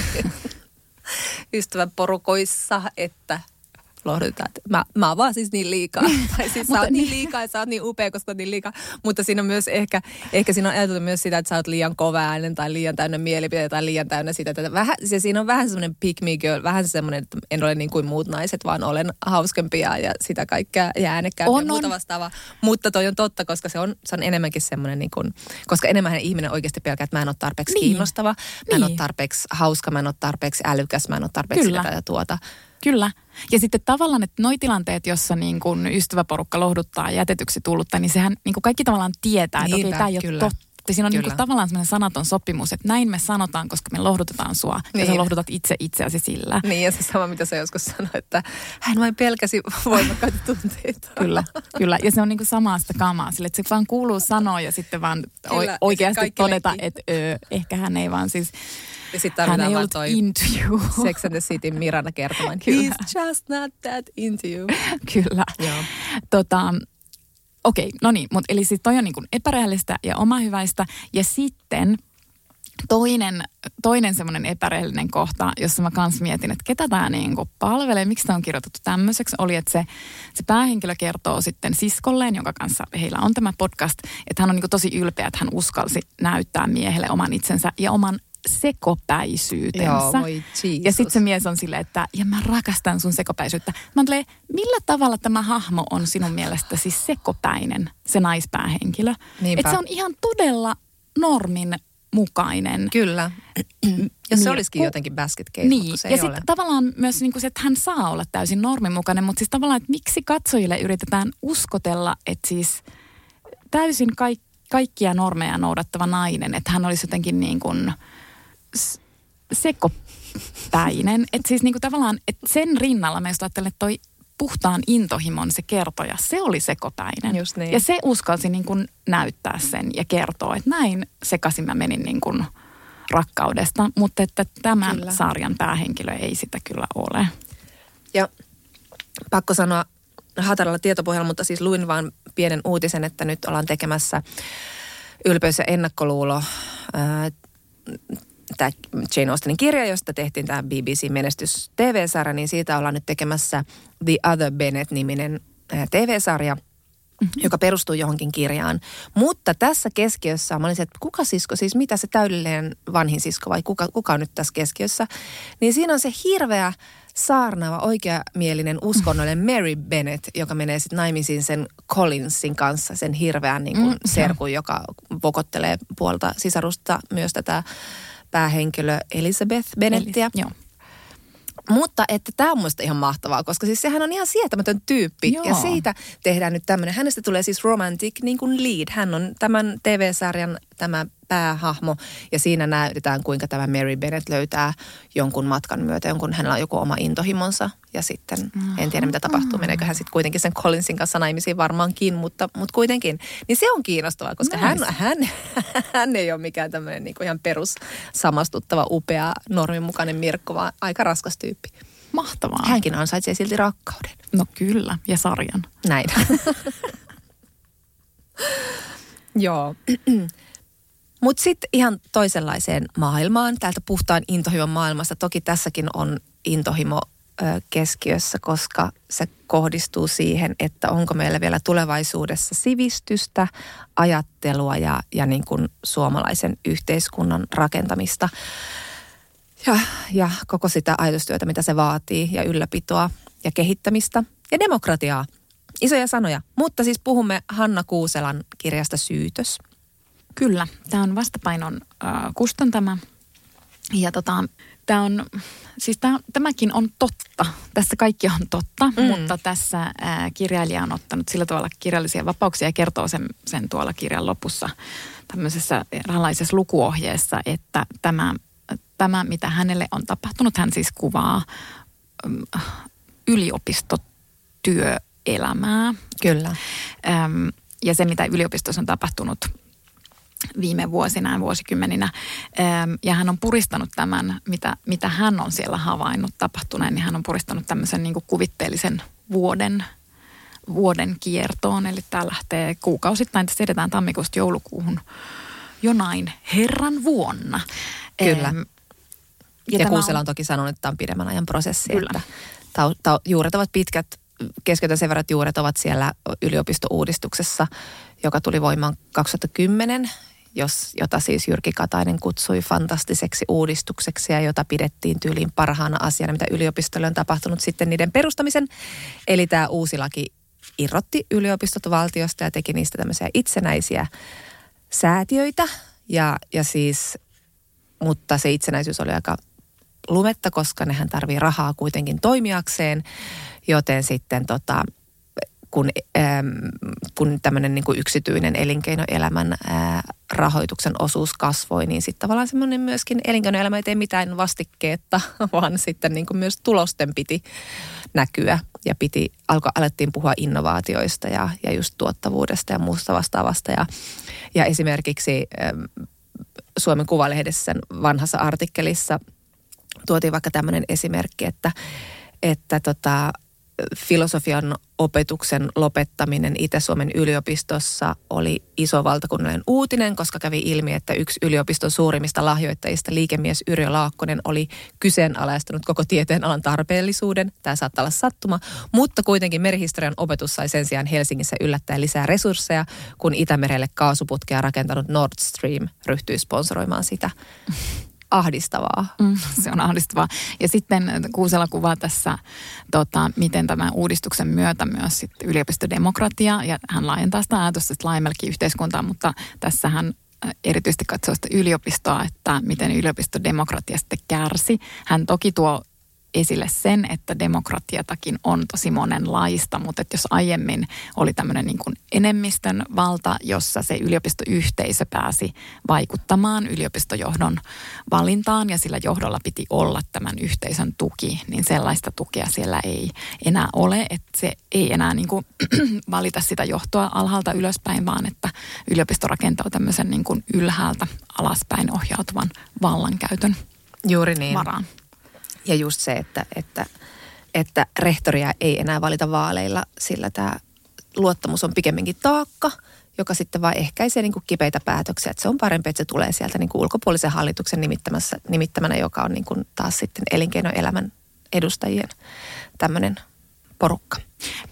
ystävän porukoissa, että lohdutetaan, että mä oon vaan siis niin liikaa. Tai siis sä oot niin liikaa ja sä oot niin upea, koska oot niin liikaa. Mutta siinä on myös ehkä siinä on ajateltu myös sitä, että sä oot liian kovaäänen tai liian täynnä mielipiteitä tai liian täynnä sitä. Siinä on vähän semmoinen pick me girl, vähän semmoinen, että en ole niin kuin muut naiset, vaan olen hauskempia ja sitä kaikkea ja äänekkäämpiä ja muuta vastaavaa. Mutta toi on totta, koska se on enemmänkin semmoinen niin kuin, koska enemmän ihminen oikeasti pelkää, että mä en ole tarpeeksi kiinnostava, mä en ole tarpeeksi hauska, mä en ole tarpeeksi älykäs, mä en ole tarpeeksi sitä ja tuota. Kyllä. Ja sitten tavallaan, että noi tilanteet, jossa niin kuin ystäväporukka lohduttaa jätetyksi tullutta, niin sehän niin kuin kaikki tavallaan tietää, että okei, tämä ei ole totta. Siinä on niin kuin tavallaan semmoinen sanaton sopimus, että näin me sanotaan, koska me lohdutetaan sua. Ja sä lohdutat itseäsi sillä. Niin, ja se sama, mitä sä joskus sanoit, että hän vain pelkäsi voimakkaita tunteita. Kyllä. Ja se on niin kuin samaa sitä kamaa sille, että se vaan kuuluu sanoa ja sitten vaan oikeasti todeta, että ehkä hän ei vaan siis... Ja sitten tarvitaan vaan toi into you. Sex and the Cityn Miranda kertomaan. He's just not that into you. Kyllä. Joo. Okei, no niin, mutta eli sitten toi on niin kuin epärehellistä ja omahyväistä. Ja sitten toinen semmoinen epärehellinen kohta, jossa mä kans mietin, että ketä tämä niin kuin palvelee, miksi tämä on kirjoitettu tämmöiseksi, oli, että se päähenkilö kertoo sitten siskolleen, jonka kanssa heillä on tämä podcast, että hän on niin kuin tosi ylpeä, että hän uskalsi näyttää miehelle oman itsensä ja oman sekopäisyytensä. Joo, voi Jesus. Ja sitten se mies on silleen, että ja mä rakastan sun sekopäisyyttä. Mä tulee, millä tavalla tämä hahmo on sinun mielestäsi sekopäinen, se naispäähenkilö? Että se on ihan todella normin mukainen. Kyllä. Jos se olisikin jotenkin basket case, niin. Mutta se ei ei ole. Ja sitten tavallaan myös niin kuin se, että hän saa olla täysin normin mukainen, mutta siis tavallaan, että miksi katsojille yritetään uskotella, että siis täysin kaikkia normeja noudattava nainen, että hän olisi jotenkin niin kuin sekopäinen. Että siis niin kuin tavallaan, että sen rinnalla mä just ajattelen, että toi puhtaan intohimon se kertoja, se oli sekopäinen. Just niin. Ja se uskalsi niin kuin näyttää sen ja kertoa, että näin sekaisin mä menin niin kuin rakkaudesta. Mutta että tämän sarjan päähenkilö ei sitä kyllä ole. Ja pakko sanoa hataralla tietopohjalla, mutta siis luin vaan pienen uutisen, että nyt ollaan tekemässä Ylpeys ja ennakkoluulo tämä Jane Austenin kirja, josta tehtiin tämä BBC-menestys TV-sarja, niin siitä ollaan nyt tekemässä The Other Bennett-niminen TV-sarja, joka perustuu johonkin kirjaan. Mutta tässä keskiössä, mä olisin, että kuka sisko, siis mitä se täydellinen vanhin sisko vai kuka on nyt tässä keskiössä, niin siinä on se hirveä saarnaava, oikeamielinen, uskonnollinen Mary Bennett, joka menee sitten naimisiin sen Collinsin kanssa, sen hirveän niin kuin serkun, joka vokottelee puolta sisarusta myös tätä päähenkilö Elizabeth Bennettiä. Joo. Mutta että tämä on musta ihan mahtavaa, koska siis sehän on ihan sietämätön tyyppi. Joo. Ja siitä tehdään nyt tämmöinen, hänestä tulee siis romantic niin kuin lead. Hän on tämän TV-sarjan tämä päähahmo ja siinä näytetään, kuinka tämä Mary Bennett löytää jonkun matkan myötä, hänellä on joku oma intohimonsa. Ja sitten en tiedä mitä tapahtuu, meneekö hän sitten kuitenkin sen Collinsin kanssa naimisiin varmaankin, mutta kuitenkin. Niin se on kiinnostavaa, koska hän ei ole mikään tämmöinen niin kuin ihan perus samastuttava, upea, norminmukainen Mirkko, vaan aika raskas tyyppi. Mahtavaa. Hänkin ansaitsee silti rakkauden. No kyllä, ja sarjan. Näin. Joo. Mutta sitten ihan toisenlaiseen maailmaan, täältä puhtaan intohimon maailmasta. Toki tässäkin on intohimo keskiössä, koska se kohdistuu siihen, että onko meillä vielä tulevaisuudessa sivistystä, ajattelua ja niin kuin suomalaisen yhteiskunnan rakentamista ja koko sitä ajatustyötä, mitä se vaatii ja ylläpitoa ja kehittämistä ja demokratiaa. Isoja sanoja, mutta siis puhumme Hanna Kuuselan kirjasta Syytös. Kyllä, tämä on Vastapainon kustantama ja tämäkin on totta. Tässä kaikki on totta, mutta tässä kirjailija on ottanut sillä tavalla kirjallisia vapauksia ja kertoo sen tuolla kirjan lopussa tämmöisessä eräänlaisessa lukuohjeessa, että tämä, mitä hänelle on tapahtunut, hän siis kuvaa yliopistotyöelämää. Kyllä. Ja se, mitä yliopistossa on tapahtunut viime vuosina ja vuosikymmeninä. Ja hän on puristanut tämän, mitä hän on siellä havainnut tapahtuneen, niin hän on puristanut tämmöisen niin kuin kuvitteellisen vuoden kiertoon. Eli tämä lähtee kuukausittain, tässä edetään tammikuusta joulukuuhun jonain herran vuonna. Kyllä. Ja Kuusela on toki sanonut, että tämä on pidemmän ajan prosessi. Kyllä. Että juuret ovat pitkät. Keskeytän sen verran, että juuret ovat siellä yliopistouudistuksessa, joka tuli voimaan 2010, jota siis Jyrki Katainen kutsui fantastiseksi uudistukseksi ja jota pidettiin tyyliin parhaana asiana, mitä yliopistolle on tapahtunut sitten niiden perustamisen. Eli tämä uusi laki irrotti yliopistot valtiosta ja teki niistä tämmöisiä itsenäisiä säätiöitä. Ja siis, mutta se itsenäisyys oli aika lumetta, koska nehän tarvii rahaa kuitenkin toimijakseen. Joten sitten kun tämmöinen niin kuin yksityinen elinkeinoelämän rahoituksen osuus kasvoi, niin sitten tavallaan semmoinen myöskin elinkeinoelämä ei tee mitään vastikkeetta, vaan sitten niin kuin myös tulosten piti näkyä ja alettiin puhua innovaatioista ja just tuottavuudesta ja muusta vastaavasta. Ja esimerkiksi Suomen Kuvalehdessä vanhassa artikkelissa tuotiin vaikka tämmöinen esimerkki, että filosofian opetuksen lopettaminen Itä-Suomen yliopistossa oli iso valtakunnallinen uutinen, koska kävi ilmi, että yksi yliopiston suurimmista lahjoittajista, liikemies Yrjö Laakkonen, oli kyseenalaistanut koko tieteenalan tarpeellisuuden. Tämä saattaa olla sattuma, mutta kuitenkin merihistorian opetus sai sen sijaan Helsingissä yllättäen lisää resursseja, kun Itämerelle kaasuputkea rakentanut Nord Stream ryhtyi sponsoroimaan sitä. Ahdistavaa. Se on ahdistavaa. Ja sitten Kuusela kuvaa tässä, miten tämän uudistuksen myötä myös sitten yliopistodemokratia, ja hän laajentaa sitä ajatusta laajemmallekin yhteiskuntaan, mutta tässä hän erityisesti katsoo sitä yliopistoa, että miten yliopistodemokratia sitten kärsi. Hän toki tuo esille sen, että demokratiatakin on tosi monenlaista, mutta että jos aiemmin oli tämmöinen niin kuin enemmistön valta, jossa se yliopistoyhteisö pääsi vaikuttamaan yliopistojohdon valintaan ja sillä johdolla piti olla tämän yhteisön tuki, niin sellaista tukea siellä ei enää ole, että se ei enää niin kuin valita sitä johtoa alhaalta ylöspäin, vaan että yliopisto rakentaa tämmöisen niin kuin ylhäältä alaspäin ohjautuvan vallankäytön juuri niin varaan. Ja just se, että rehtoria ei enää valita vaaleilla, sillä tämä luottamus on pikemminkin taakka, joka sitten vaan ehkäisee niin kuin kipeitä päätöksiä. Että se on parempi, että se tulee sieltä niin kuin ulkopuolisen hallituksen nimittämänä, joka on niin kuin taas sitten elinkeinoelämän edustajien tämmöinen porukka.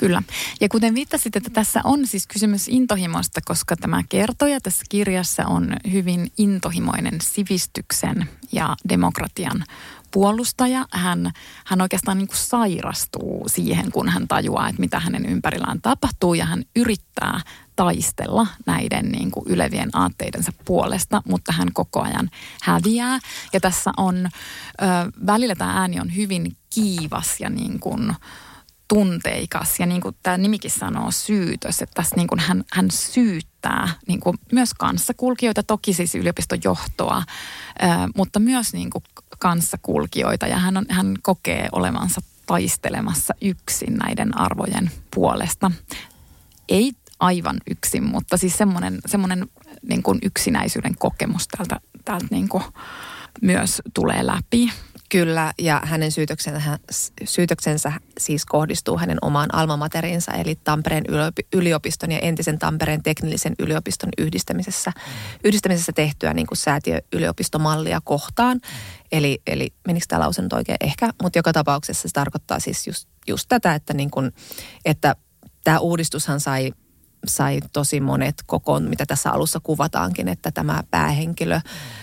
Kyllä. Ja kuten viittasit, että tässä on siis kysymys intohimosta, koska tämä kertoja tässä kirjassa on hyvin intohimoinen sivistyksen ja demokratian puolustaja. Hän oikeastaan niin kuin sairastuu siihen, kun hän tajuaa, että mitä hänen ympärillään tapahtuu, ja hän yrittää taistella näiden niin kuin ylevien aatteidensa puolesta, mutta hän koko ajan häviää. Ja tässä on, välillä tämä ääni on hyvin kiivas ja niin kuin tunteikas, ja niin kuin tämä nimikin sanoo, syytös, että tässä niin kuin hän syyttää niin kuin myös kanssakulkijoita, toki siis yliopiston johtoa, mutta myös niin kuin kanssakulkijoita, ja hän kokee olevansa taistelemassa yksin näiden arvojen puolesta. Ei aivan yksin, mutta siis semmoinen niin kuin yksinäisyyden kokemus täältä niin kuin myös tulee läpi. Kyllä, ja hänen syytöksensä siis kohdistuu hänen omaan alma-materinsa, eli Tampereen yliopiston ja entisen Tampereen teknillisen yliopiston yhdistämisessä tehtyä niin kuin säätiöyliopistomallia kohtaan. Eli menikö tämä lause nyt oikein? Ehkä, mutta joka tapauksessa se tarkoittaa siis just tätä, että, niin kuin, että tämä uudistushan sai tosi monet kokoon, mitä tässä alussa kuvataankin, että tämä päähenkilö,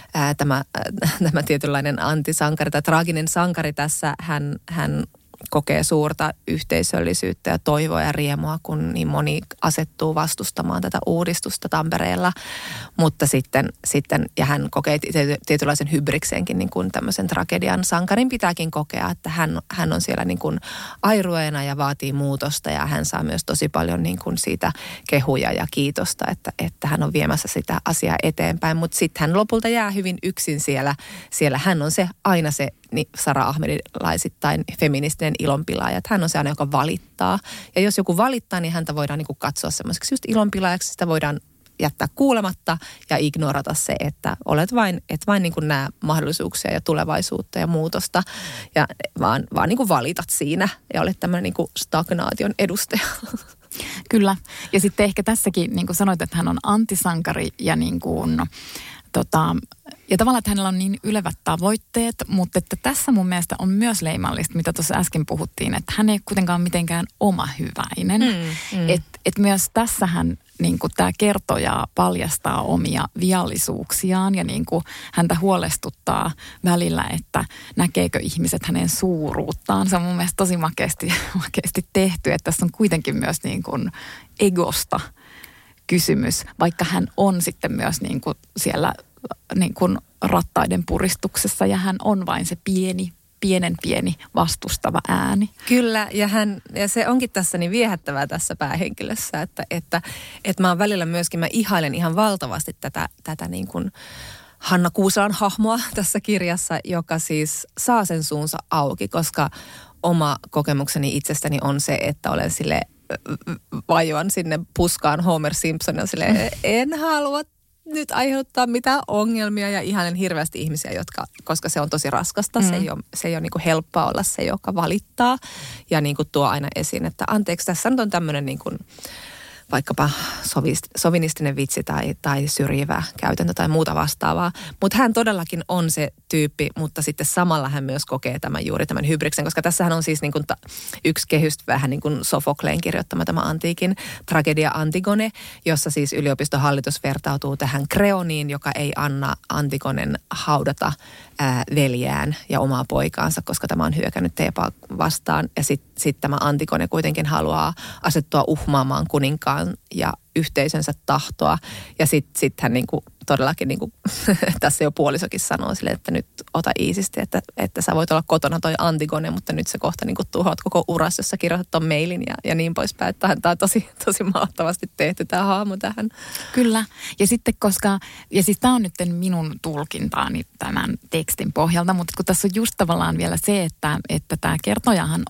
tämä tietynlainen antisankari tai traaginen sankari tässä, hän kokee suurta yhteisöllisyyttä ja toivoa ja riemua, kun niin moni asettuu vastustamaan tätä uudistusta Tampereella. Mutta sitten ja hän kokee tietynlaisen hybrikseenkin, niin kuin tämmöisen tragedian sankarin pitääkin kokea, että hän on siellä niin kuin airueena ja vaatii muutosta, ja hän saa myös tosi paljon niin kuin siitä kehuja ja kiitosta, että hän on viemässä sitä asiaa eteenpäin. Mutta sitten hän lopulta jää hyvin yksin siellä. Hän on aina se Sara Ahmedilaisittain feministinen ilonpilaaja, että hän on se aina, joka valittaa. Ja jos joku valittaa, niin häntä voidaan niin kuin katsoa semmoiseksi just ilonpilaajaksi, sitä voidaan jättää kuulematta ja ignorata se, että et vain niin kuin näe mahdollisuuksia ja tulevaisuutta ja muutosta, ja vaan niin kuin valitat siinä ja olet tämmöinen niin kuin stagnaation edustaja. Kyllä. Ja sitten ehkä tässäkin, niin kuin sanoit, että hän on antisankari ja niin kuin ja tavallaan, että hänellä on niin ylevät tavoitteet, mutta että tässä mun mielestä on myös leimallista, mitä tuossa äsken puhuttiin, että hän ei kuitenkaan mitenkään omahyväinen. Että myös tässähän niin kuin tämä kertoja paljastaa omia viallisuuksiaan, ja niin kuin häntä huolestuttaa välillä, että näkeekö ihmiset hänen suuruuttaan. Se on mun mielestä tosi makeasti tehty, että tässä on kuitenkin myös niin kuin egosta kysymys, vaikka hän on sitten myös niin kuin siellä niin kuin rattaiden puristuksessa, ja hän on vain se pieni vastustava ääni. Kyllä, ja se onkin tässä niin viehättävää tässä päähenkilössä, että mä oon välillä myöskin, mä ihailen ihan valtavasti tätä niin kuin Hanna Kuuselan hahmoa tässä kirjassa, joka siis saa sen suunsa auki, koska oma kokemukseni itsestäni on se, että olen sille vajoan sinne puskaan Homer Simpsonia silleen, en halua nyt aiheuttaa mitään ongelmia, ja ihailen hirveästi ihmisiä, koska se on tosi raskasta. Se ei ole niin kuin helppoa olla se, joka valittaa ja niin kuin tuo aina esiin, että anteeksi, tässä nyt on tämmöinen niin kuin vaikkapa sovinistinen vitsi tai syrjivä käytäntö tai muuta vastaavaa. Mutta hän todellakin on se tyyppi, mutta sitten samalla hän myös kokee juuri tämän hybriksen, koska tässähän on siis niin kuin yksi kehystä vähän niin kuin Sofokleen kirjoittama tämä antiikin tragedia Antigone, jossa siis yliopiston hallitus vertautuu tähän Kreoniin, joka ei anna Antigonen haudata veljään ja omaa poikaansa, koska tämä on hyökännyt Thebaa vastaan. Ja sitten tämä Antigone kuitenkin haluaa asettua uhmaamaan kuninkaan ja yhteisönsä tahtoa. Ja sitten hän niinku todellakin, niinku, tässä jo puolisokin sanoo sille, että nyt ota iisisti, että sä voit olla kotona toi Antigone, mutta nyt sä kohta niinku tuhoat koko uras, jos sä kirjoitat ton mailin ja niin poispäin. Tämä on tosi mahtavasti tehty tämä hahmo tähän. Kyllä. Ja sitten siis tämä on nyt minun tulkintaani tämän tekstin pohjalta, mutta kun tässä on just tavallaan vielä se, että tämä kertojahan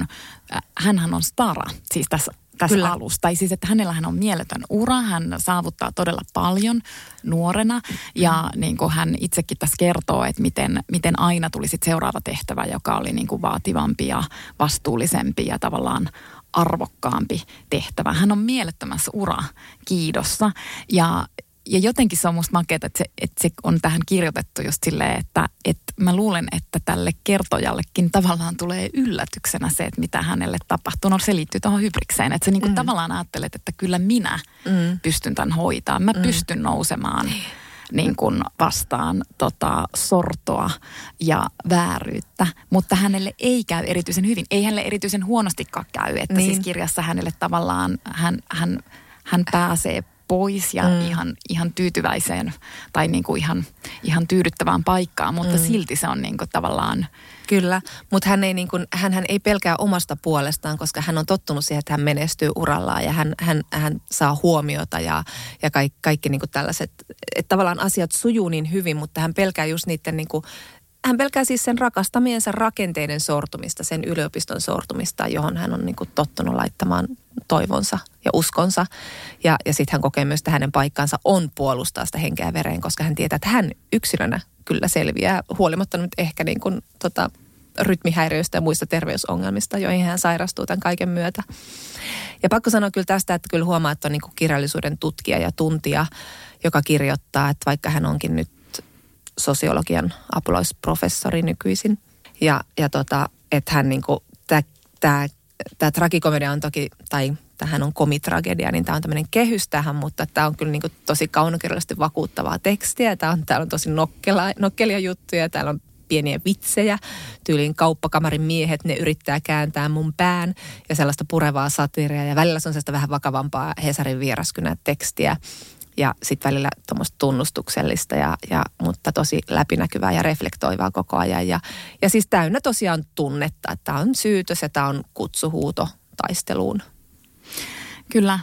hänhän on stara, siis tässä alussa. Tai siis, että hänellähän on mieletön ura, hän saavuttaa todella paljon nuorena, ja niin kuin hän itsekin tässä kertoo, että miten aina tuli sit seuraava tehtävä, joka oli niin kuin vaativampi ja vastuullisempi ja tavallaan arvokkaampi tehtävä. Hän on mielettömässä urakiidossa, ja Ja jotenkin se on musta makeeta, että se on tähän kirjoitettu just silleen, että mä luulen, että tälle kertojallekin tavallaan tulee yllätyksenä se, että mitä hänelle tapahtuu. No se liittyy tuohon hybrikseen, että sä niinku tavallaan ajattelet, että kyllä minä pystyn tämän hoitaa. Mä pystyn nousemaan niin kuin vastaan sortoa ja vääryyttä, mutta hänelle ei käy erityisen hyvin. Ei hänelle erityisen huonostikaan käy, että siis kirjassa hänelle tavallaan hän pääsee pois ja ihan tyytyväiseen tai niin kuin ihan tyydyttävään paikkaan, mutta silti se on niin kuin tavallaan... Kyllä, mutta hän ei pelkää omasta puolestaan, koska hän on tottunut siihen, että hän menestyy urallaan ja hän saa huomiota ja kaikki niin kuin tällaiset, että tavallaan asiat sujuu niin hyvin, mutta hän pelkää just niiden niin kuin, hän pelkää siis sen rakastamiensa rakenteiden sortumista, sen yliopiston sortumista, johon hän on niin kuin tottunut laittamaan toivonsa ja uskonsa. Ja sitten hän kokee myös, että hänen paikkaansa on puolustaa sitä henkeä vereen, koska hän tietää, että hän yksilönä kyllä selviää huolimatta nyt ehkä niin kuin rytmihäiriöistä ja muista terveysongelmista, joihin hän sairastuu tämän kaiken myötä. Ja pakko sanoa kyllä tästä, että kyllä huomaa, että on niin kuin kirjallisuuden tutkija ja tuntija, joka kirjoittaa, että vaikka hän onkin nyt sosiologian apulaisprofessori nykyisin. Ja että hän niinku, tämä tragikomedia on toki, tai tämähän on komitragedia, niin tämä on tämmöinen kehys tähän, mutta tämä on kyllä niinku tosi kaunokirjallisesti vakuuttavaa tekstiä. Täällä on tosi nokkelia juttuja, täällä on pieniä vitsejä, tyyliin kauppakamarin miehet, ne yrittää kääntää mun pään ja sellaista purevaa satiiria ja välillä se on sellaista vähän vakavampaa Hesarin vieraskynä tekstiä. Ja sitten välillä tuommoista tunnustuksellista, mutta tosi läpinäkyvää ja reflektoivaa koko ajan. Ja siis täynnä tosiaan tunnetta, että tämä on syytös ja tämä on kutsuhuuto taisteluun. Kyllä.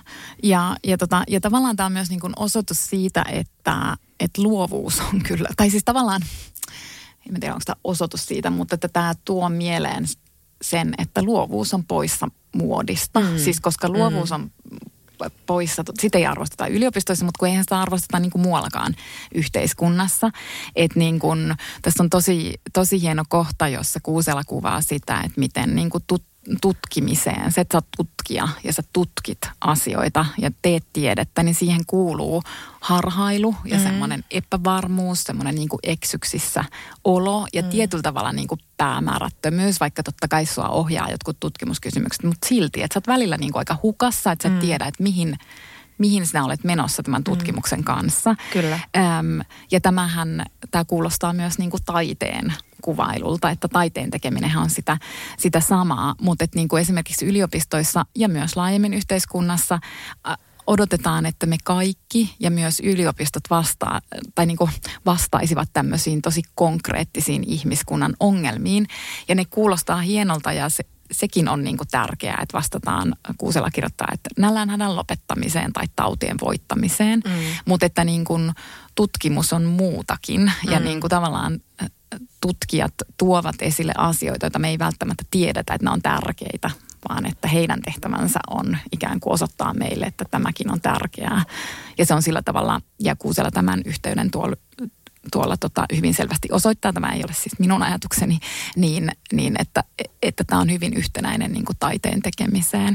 Ja tavallaan tämä on myös niin kuin osoitus siitä, että luovuus on kyllä, tai siis tavallaan, en tiedä onko tämä osoitus siitä, mutta että tämä tuo mieleen sen, että luovuus on poissa muodista. Siis koska luovuus on poissa, sitä ei arvosteta yliopistoissa, mutta kun eihän sitä arvosteta niin kuin muuallakaan yhteiskunnassa. Että niin kuin, tässä on tosi hieno kohta, jossa Kuusela kuvaa sitä, että miten niin kuin tutkimiseen, se, että sä oot tutkija ja sä tutkit asioita ja teet tiedettä, niin siihen kuuluu harhailu ja semmoinen epävarmuus, semmoinen niin kuin eksyksissä olo ja tietyllä tavalla niin kuin päämäärättömyys, vaikka totta kai sua ohjaa jotkut tutkimuskysymykset, mutta silti, että sä oot välillä niin kuin aika hukassa, että sä tiedät, että mihin sinä olet menossa tämän tutkimuksen kanssa. Kyllä. Ja tämä kuulostaa myös niin kuin taiteen kuvailulta, että taiteen tekeminenhän on sitä samaa, mutta että niin kuin esimerkiksi yliopistoissa ja myös laajemmin yhteiskunnassa odotetaan, että me kaikki ja myös yliopistot niin kuin vastaisivat tämmöisiin tosi konkreettisiin ihmiskunnan ongelmiin. Ja ne kuulostaa hienolta ja sekin on niin kuin tärkeää, että vastataan, Kuusela kirjoittaa, että nälänhädän lopettamiseen tai tautien voittamiseen. Mutta että niin kuin tutkimus on muutakin ja niin kuin tavallaan tutkijat tuovat esille asioita, joita me ei välttämättä tiedetä, että ne on tärkeitä, vaan että heidän tehtävänsä on ikään kuin osoittaa meille, että tämäkin on tärkeää. Ja se on sillä tavalla, ja Kuusela tämän yhteyden tuolla hyvin selvästi osoittaa, tämä ei ole siis minun ajatukseni, niin että tämä on hyvin yhtenäinen niin kuin taiteen tekemiseen.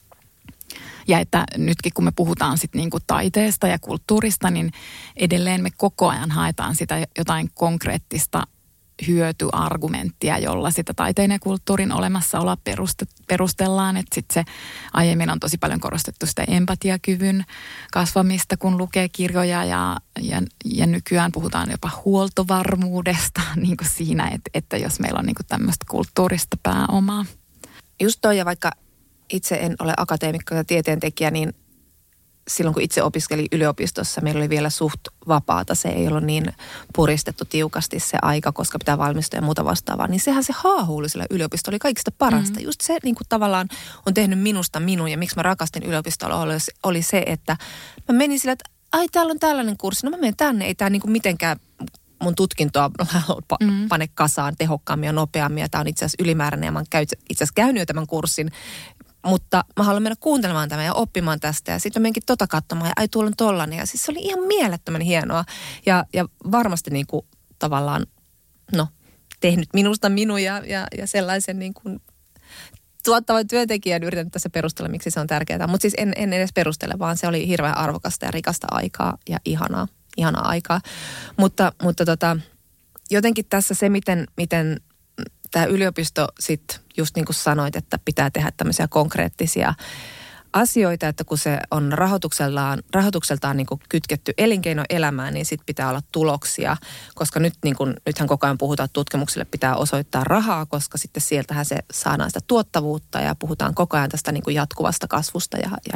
Ja että nytkin kun me puhutaan sitten niin kuin taiteesta ja kulttuurista, niin edelleen me koko ajan haetaan sitä jotain konkreettista hyötyargumenttia, jolla sitä taiteen ja kulttuurin olemassaoloa perustellaan. Että sitten se aiemmin on tosi paljon korostettu sitä empatiakyvyn kasvamista, kun lukee kirjoja ja nykyään puhutaan jopa huoltovarmuudesta niin kuin siinä, että jos meillä on niin kuin tämmöistä kulttuurista pääomaa. Just toi, ja vaikka itse en ole akateemikko ja tieteentekijä, niin silloin kun itse opiskelin yliopistossa, meillä oli vielä suht vapaata. Se ei ollut niin puristettu tiukasti se aika, koska pitää valmistua ja muuta vastaavaa. Niin sehän se haahuilu sillä yliopisto oli kaikista parasta. Just se niin kuin tavallaan on tehnyt minusta minun ja miksi mä rakastin yliopistolla oli se, että mä menin sillä, että ai täällä on tällainen kurssi. No mä menen tänne, ei tää niin kuin mitenkään mun tutkintoa pane kasaan tehokkaammin ja nopeammin. Ja tää on itse asiassa ylimääräinen ja mä oon itse asiassa käynyt jo tämän kurssin. Mutta mä haluan mennä kuuntelemaan tämän ja oppimaan tästä. Ja sitten mä menenkin katsomaan ja ai tuolla on tollainen. Ja siis se oli ihan mielettömän hienoa. Ja varmasti niin kuin tavallaan, tehnyt minusta minun ja sellaisen niin kuin tuottavan työntekijän yritän tässä perustella, miksi se on tärkeää. Mutta siis en edes perustele, vaan se oli hirveän arvokasta ja rikasta aikaa ja ihanaa aikaa. Mutta jotenkin tässä se, miten tämä yliopisto sitten, just niin kuin sanoit, että pitää tehdä tämmöisiä konkreettisia asioita, että kun se on rahoitukseltaan niin kuin kytketty elinkeinoelämään, niin sitten pitää olla tuloksia, koska nythän koko ajan puhutaan, että tutkimukselle pitää osoittaa rahaa, koska sitten sieltähän se saadaan sitä tuottavuutta ja puhutaan koko ajan tästä niin kuin jatkuvasta kasvusta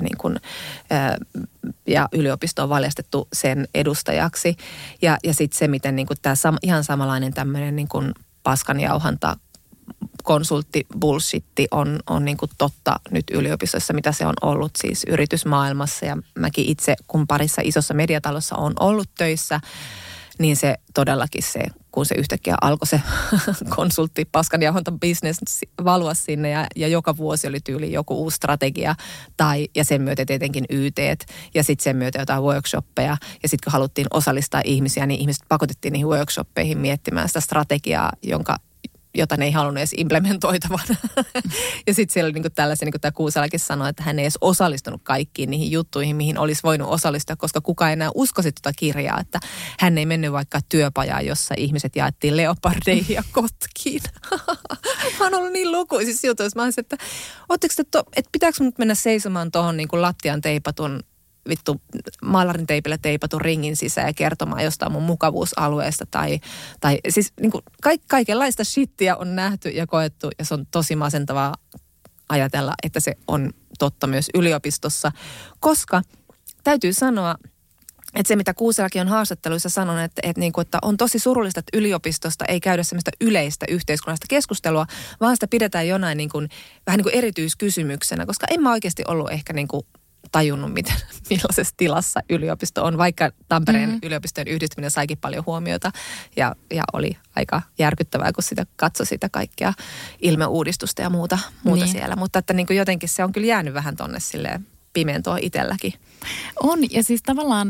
ja yliopisto on valjastettu sen edustajaksi. Ja sitten se, miten niin kuin tämä ihan samanlainen tämmöinen niin kuin paskanjauhanta, konsultti-bullshitti on niin kuin totta nyt yliopistossa, mitä se on ollut siis yritysmaailmassa. Ja mäkin itse, kun parissa isossa mediatalossa on ollut töissä, niin se todellakin se, kun se yhtäkkiä alkoi se konsultti-paskanjauhanta-business valua sinne ja joka vuosi oli tyyli joku uusi strategia ja sen myötä tietenkin YT:t ja sitten sen myötä jotain workshoppeja. Ja sitten kun haluttiin osallistaa ihmisiä, niin ihmiset pakotettiin niihin workshoppeihin miettimään sitä strategiaa, jota ne ei halunnut edes implementoitavan. Ja sitten siellä oli niin kuin tällaisia, niin kuin tämä Kuuselakin sanoi, että hän ei edes osallistunut kaikkiin niihin juttuihin, mihin olisi voinut osallistua, koska kukaan ei enää uskoisi tuota kirjaa, että hän ei mennyt vaikka työpajaan, jossa ihmiset jaettiin leopardeihin ja kotkiin. Mä oon ollut niin lukuisissa jutuissa. Mä olisin, että että pitääkö nyt mennä seisomaan tuohon niin kuin lattian teipatun maalarin teipillä teipatun ringin sisään ja kertomaan jostain mun mukavuusalueesta tai siis niin kuin kaikenlaista shittiä on nähty ja koettu ja se on tosi masentavaa ajatella, että se on totta myös yliopistossa, koska täytyy sanoa, että se mitä Kuuselakin on haastatteluissa sanonut, että on tosi surullista, että yliopistosta ei käydä semmoista yleistä yhteiskunnallista keskustelua, vaan sitä pidetään jonain vähän niin kuin erityiskysymyksenä, koska en mä oikeasti ollut ehkä tajunnut, millaisessa tilassa yliopisto on, vaikka Tampereen yliopistojen yhdistyminen saikin paljon huomiota ja oli aika järkyttävää, kun sitä katsoi sitä kaikkea ilmeuudistusta ja muuta niin siellä. Mutta että niin kuin jotenkin se on kyllä jäänyt vähän tonne silleen pimentoon itselläkin. On, ja siis tavallaan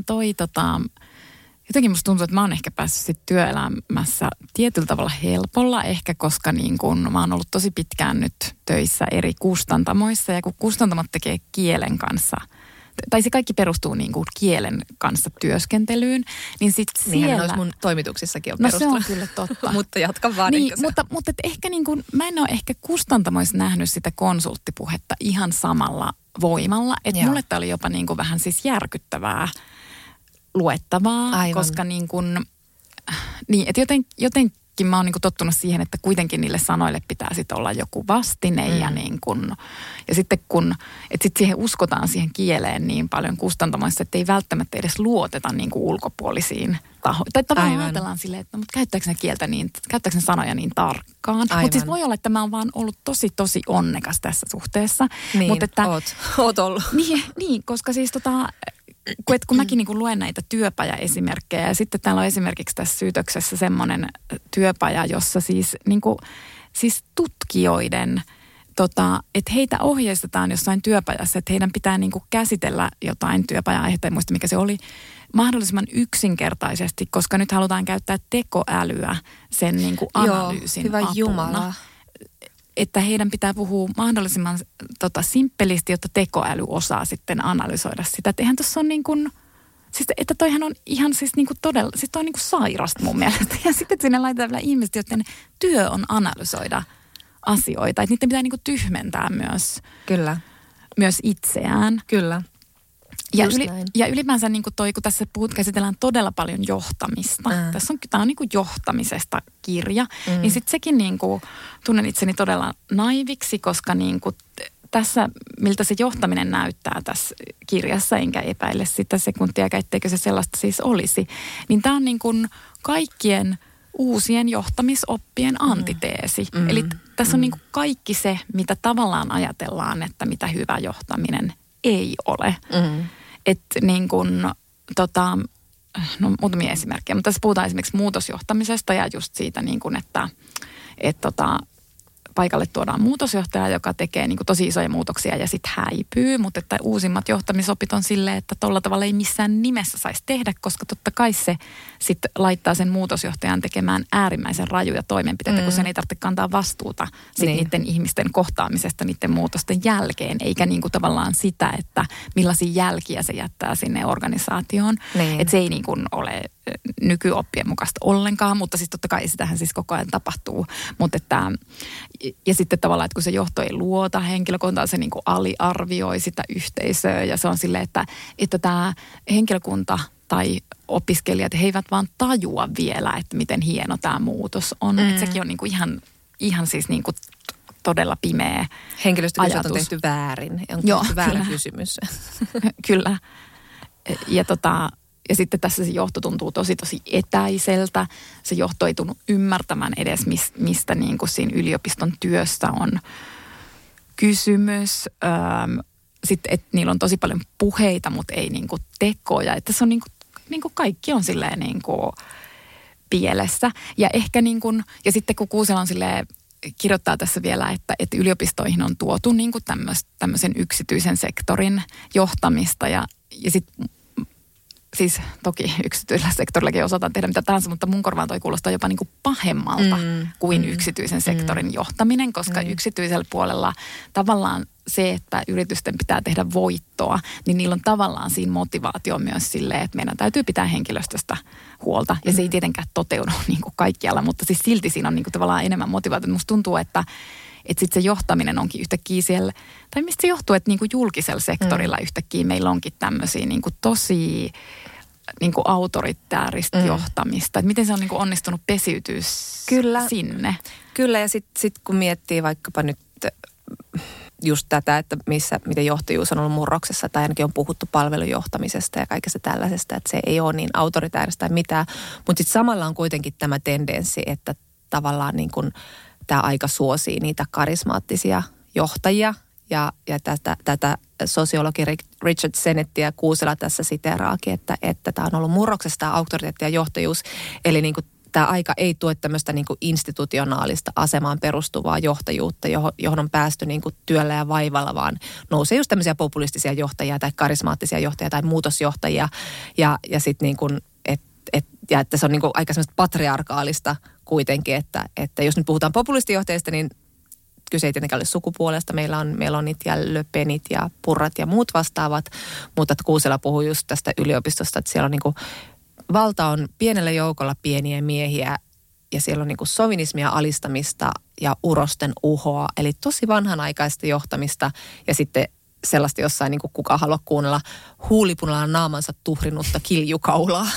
jotenkin musta tuntuu, että mä oon ehkä päässyt sit työelämässä tietyllä tavalla helpolla ehkä, koska niin kun mä oon ollut tosi pitkään nyt töissä eri kustantamoissa ja kun kustantamot tekee kielen kanssa, tai se kaikki perustuu niin kuin kielen kanssa työskentelyyn, niin sitten siellä... Niinhän olisi mun toimituksissakin on perustunut. No se on kyllä totta. Mutta jatka vaan. Niin, mutta ehkä niin kuin, mä en ole ehkä kustantamoissa nähnyt sitä konsulttipuhetta ihan samalla voimalla, että mulle tämä oli jopa niin kuin vähän siis järkyttävää luettavaa, aivan. Koska että jotenkin mä oon tottunut siihen, että kuitenkin niille sanoille pitää sitten olla joku vastine ja sitten sitten siihen uskotaan siihen kieleen niin paljon kustantamoissa, että ei välttämättä edes luoteta ulkopuolisiin tahoihin. Tai tavallaan ajatellaan silleen, että mutta käyttääkö ne sanoja niin tarkkaan. Mutta siis voi olla, että mä oon vaan ollut tosi onnekas tässä suhteessa. Niin, mutta että, oot ollut. Niin, koska siis kun mäkin luen näitä työpajaesimerkkejä ja sitten täällä on esimerkiksi tässä syytöksessä semmoinen työpaja, jossa siis tutkijoiden, että heitä ohjeistetaan jossain työpajassa, että heidän pitää käsitellä jotain työpaja-aihetta, en muista mikä se oli, mahdollisimman yksinkertaisesti, koska nyt halutaan käyttää tekoälyä sen analyysin hyvä apuna. Jumala. Että heidän pitää puhua mahdollisimman simppelisti, jotta tekoäly osaa sitten analysoida sitä. Että eihän tuossa on siis että toihan on ihan siis todella, siis toi on sairasta mun mielestä. Ja sitten sinne laitetaan vielä ihmiset, joiden työ on analysoida asioita. Että niiden pitää tyhmentää myös. Kyllä. Myös itseään. Kyllä. Ja ylipäänsä kun tässä käsitellään todella paljon johtamista. Tämä on johtamisesta kirja. Niin sitten sekin tunnen itseni todella naiviksi, koska tässä, miltä se johtaminen näyttää tässä kirjassa, enkä epäile sitä sekuntiakaan, etteikö se sellaista siis olisi. Niin tämä on kaikkien uusien johtamisoppien antiteesi. Eli tässä on kaikki se, mitä tavallaan ajatellaan, että mitä hyvä johtaminen ei ole. Että muutamia esimerkkejä, mutta tässä puhutaan esimerkiksi muutosjohtamisesta ja just siitä, että paikalle tuodaan muutosjohtaja, joka tekee niin kuin tosi isoja muutoksia ja sitten häipyy. Mutta että uusimmat johtamisopit on silleen, että tolla tavalla ei missään nimessä saisi tehdä, koska totta kai se sitten laittaa sen muutosjohtajan tekemään äärimmäisen rajuja toimenpiteitä, kun sen ei tarvitse kantaa vastuuta niiden ihmisten kohtaamisesta niiden muutosten jälkeen, eikä niin kuin tavallaan sitä, että millaisia jälkiä se jättää sinne organisaatioon. Että se ei niin kuin ole nykyoppien mukaista ollenkaan, mutta siis totta kai sitähän siis koko ajan tapahtuu. Mutta että, ja sitten tavallaan, että kun se johto ei luota henkilökuntaan, se niin kuin aliarvioi sitä yhteisöä ja se on silleen, että tämä henkilökunta tai opiskelijat, he eivät vaan tajua vielä, että miten hieno tämä muutos on. Että sekin on niin kuin ihan siis niin kuin todella pimeä henkilöstökysymys on tehty väärin. On tehty väärä kysymys. Kyllä. Ja sitten tässä se johto tuntuu tosi etäiseltä. Se johto ei tunnu ymmärtämään edes, mistä niin kuin siinä yliopiston työssä on kysymys. Sitten, että niillä on tosi paljon puheita, mutta ei niin kuin tekoja. Että se on niin kuin kaikki on silleen niin kuin pielessä. Ja ehkä niin kuin, ja sitten kun Kuusela on silleen, kirjoittaa tässä vielä, että yliopistoihin on tuotu niin kuin tämmöisen yksityisen sektorin johtamista ja sitten siis toki yksityisellä sektorillakin osataan tehdä mitä tahansa, mutta mun korvaan toi kuulostaa jopa niin kuin pahemmalta kuin yksityisen sektorin johtaminen, koska yksityisellä puolella tavallaan se, että yritysten pitää tehdä voittoa, niin niillä on tavallaan siinä motivaatio myös silleen, että meidän täytyy pitää henkilöstöstä huolta. Ja se ei tietenkään toteudu niin kuin kaikkialla, mutta siis silti siinä on niin kuin tavallaan enemmän motivaatiota. Musta tuntuu, että sitten se johtaminen onkin yhtäkkiä siellä, tai mistä se johtuu, että niin kuin julkisella sektorilla yhtäkkiä meillä onkin tämmöisiä niin kuin tosi niin kuin autoritääristä johtamista. Että miten se on niin kuin onnistunut pesiytyä sinne? Kyllä, ja sitten kun miettii vaikkapa nyt just tätä, että miten johtajuus on ollut murroksessa, tai ainakin on puhuttu palvelujohtamisesta ja kaikesta tällaisesta, että se ei ole niin autoritääristä tai mitään. Mutta sitten samalla on kuitenkin tämä tendenssi, että tavallaan niin kuin tämä aika suosii niitä karismaattisia johtajia. Ja tätä sosiologi Richard Senettiä Kuusela tässä siteeraakin, että tämä on ollut murroksessa tämä auktoriteetti ja johtajuus. Eli niin kuin tämä aika ei tue tämmöistä niin kuin institutionaalista asemaan perustuvaa johtajuutta, johon on päästy niin kuin työllä ja vaivalla, vaan nousee just tämmöisiä populistisia johtajia tai karismaattisia johtajia tai muutosjohtajia. Ja sitten niin kuin, että se on niin kuin aika semmoista patriarkaalista kuitenkin, että jos nyt puhutaan populistijohtajista, niin kyse ei tietenkään ole sukupuolesta. Meillä on niitä ja Löpenit ja Purrat ja muut vastaavat, mutta että Kuusela puhuu just tästä yliopistosta, että siellä on niin kuin, valta on pienellä joukolla pieniä miehiä ja siellä on niin kuin sovinismia, alistamista ja urosten uhoa. Eli tosi vanhanaikaista johtamista ja sitten sellaista jossain niin kuin kukaan halua kuunnella huulipunalla naamansa tuhrinutta kiljukaulaa.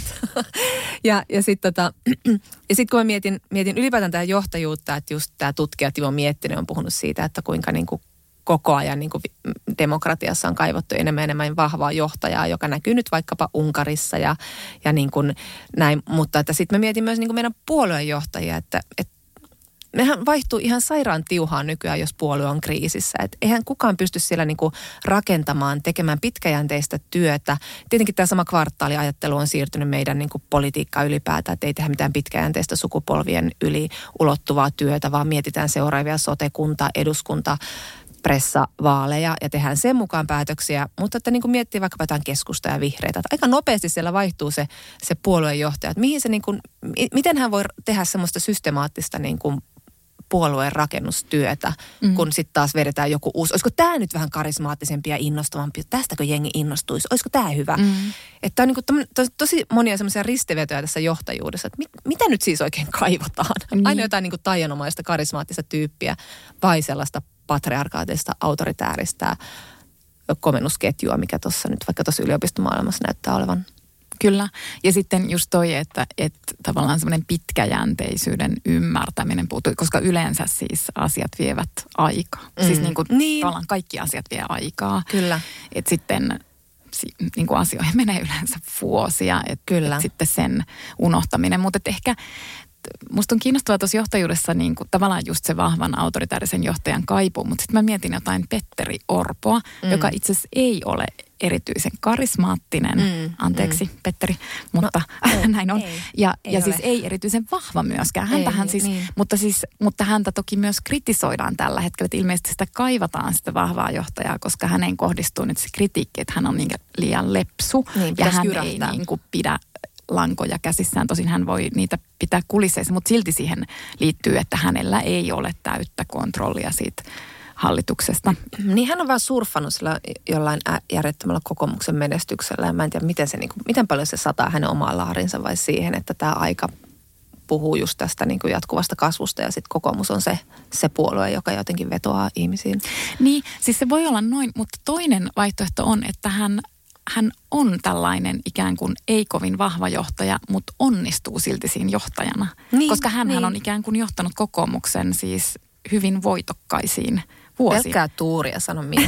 Ja sitten kun mä mietin ylipäätään tätä johtajuutta, että just tämä tutkija Timo Miettinen on puhunut siitä, että kuinka niin kuin koko ajan niin kuin demokratiassa on kaivattu enemmän vahvaa johtajaa, joka näkyy nyt vaikkapa Unkarissa ja niin kuin näin. Mutta että sitten mä mietin myös niin kuin meidän puoluejohtajia, että nehän vaihtuu ihan sairaan tiuhaan nykyään, jos puolue on kriisissä. Et eihän kukaan pysty siellä niinku rakentamaan, tekemään pitkäjänteistä työtä. Tietenkin tämä sama kvartaaliajattelu on siirtynyt meidän niinku politiikkaan ylipäätään, että ei tehdä mitään pitkäjänteistä sukupolvien yli ulottuvaa työtä, vaan mietitään seuraavia sote-kunta, eduskunta, pressavaaleja ja tehdään sen mukaan päätöksiä. Mutta että niin kuin miettii vaikkapa jotain keskusta ja vihreitä, että aika nopeasti siellä vaihtuu se puoluejohtaja. Että mihin se niin kuin, miten hän voi tehdä semmoista systemaattista niin kuin puolueen rakennustyötä, kun sitten taas vedetään joku uusi. Olisiko tämä nyt vähän karismaattisempi ja innostavampi? Tästäkö jengi innostuisi? Olisiko tämä hyvä? Että on niin kuin tosi monia semmoisia ristivetoja tässä johtajuudessa, että mitä nyt siis oikein kaivataan? Aina jotain niin kuin taianomaista karismaattista tyyppiä vai sellaista patriarkaatista, autoritääristä komennusketjua, mikä tuossa nyt vaikka tuossa yliopistomaailmassa näyttää olevan. Kyllä. Ja sitten just toi, että tavallaan semmoinen pitkäjänteisyyden ymmärtäminen puuttuu, koska yleensä siis asiat vievät aikaa. Siis niin kuin tavallaan kaikki asiat vie aikaa. Kyllä. Että sitten niin kuin asioihin menee yleensä vuosia, että sitten sen unohtaminen. Mutta ehkä musta on kiinnostavaa tuossa johtajuudessa niin kuin tavallaan just se vahvan autoritäärisen johtajan kaipuu, mutta sitten mä mietin jotain Petteri Orpoa, joka itse asiassa ei ole erityisen karismaattinen, Petteri, mutta näin on. Ja siis ei erityisen vahva myöskään. Häntähän mutta häntä toki myös kritisoidaan tällä hetkellä, että ilmeisesti sitä kaivataan sitä vahvaa johtajaa, koska häneen kohdistuu nyt se kritiikki, että hän on niin liian lepsu ja hän ei niin kuin pidä lankoja käsissään. Tosin hän voi niitä pitää kulisseissa, mutta silti siihen liittyy, että hänellä ei ole täyttä kontrollia siitä hallituksesta. Niin hän on vaan surffannut sillä jollain järjettömällä kokoomuksen menestyksellä ja mä en tiedä, miten paljon se sataa hänen omaan laarinsa vai siihen, että tämä aika puhuu just tästä niin kuin jatkuvasta kasvusta ja sitten kokoomus on se puolue, joka jotenkin vetoaa ihmisiin. Niin, siis se voi olla noin, mutta toinen vaihtoehto on, että hän on tällainen ikään kuin ei kovin vahva johtaja, mutta onnistuu silti siinä johtajana. Niin, koska hänhän on ikään kuin johtanut kokoomuksen siis hyvin voitokkaisiin vuosiin. Pelkkää tuuria, sano minä.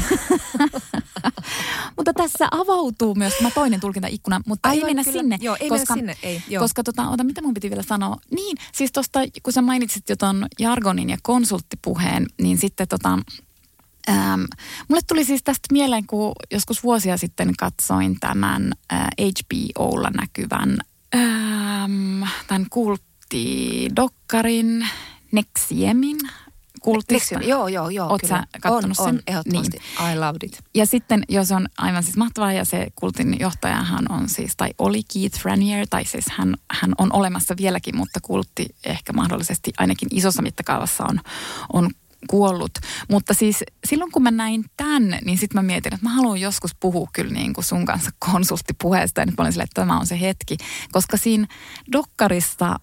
Mutta tässä avautuu myös tämä toinen tulkintaikkuna, mutta aivan, ei mennä kyllä. sinne. Joo, ei koska, mennä sinne, ei. Koska mitä mun piti vielä sanoa? Niin, siis tuosta, kun sä mainitsit jo ton jargonin ja konsulttipuheen, niin sitten mulle tuli siis tästä mieleen, kun joskus vuosia sitten katsoin tämän HBOlla näkyvän tämän kulttidokkarin Nexiemin kultista. Joo. Ootko sä kattonut sen? On, ehdottomasti. Niin. I loved it. Ja sitten, jos on aivan siis mahtavaa, ja se kultin johtajahan on siis, tai oli Keith Raniere, tai siis hän on olemassa vieläkin, mutta kultti ehkä mahdollisesti ainakin isossa mittakaavassa on kuollut. Mutta siis silloin, kun mä näin tämän, niin sitten mä mietin, että mä haluan joskus puhua kyllä niin kuin sun kanssa konsulttipuheesta, ja nyt mä olin silleen, että tämä on se hetki. Koska siinä dokkarissa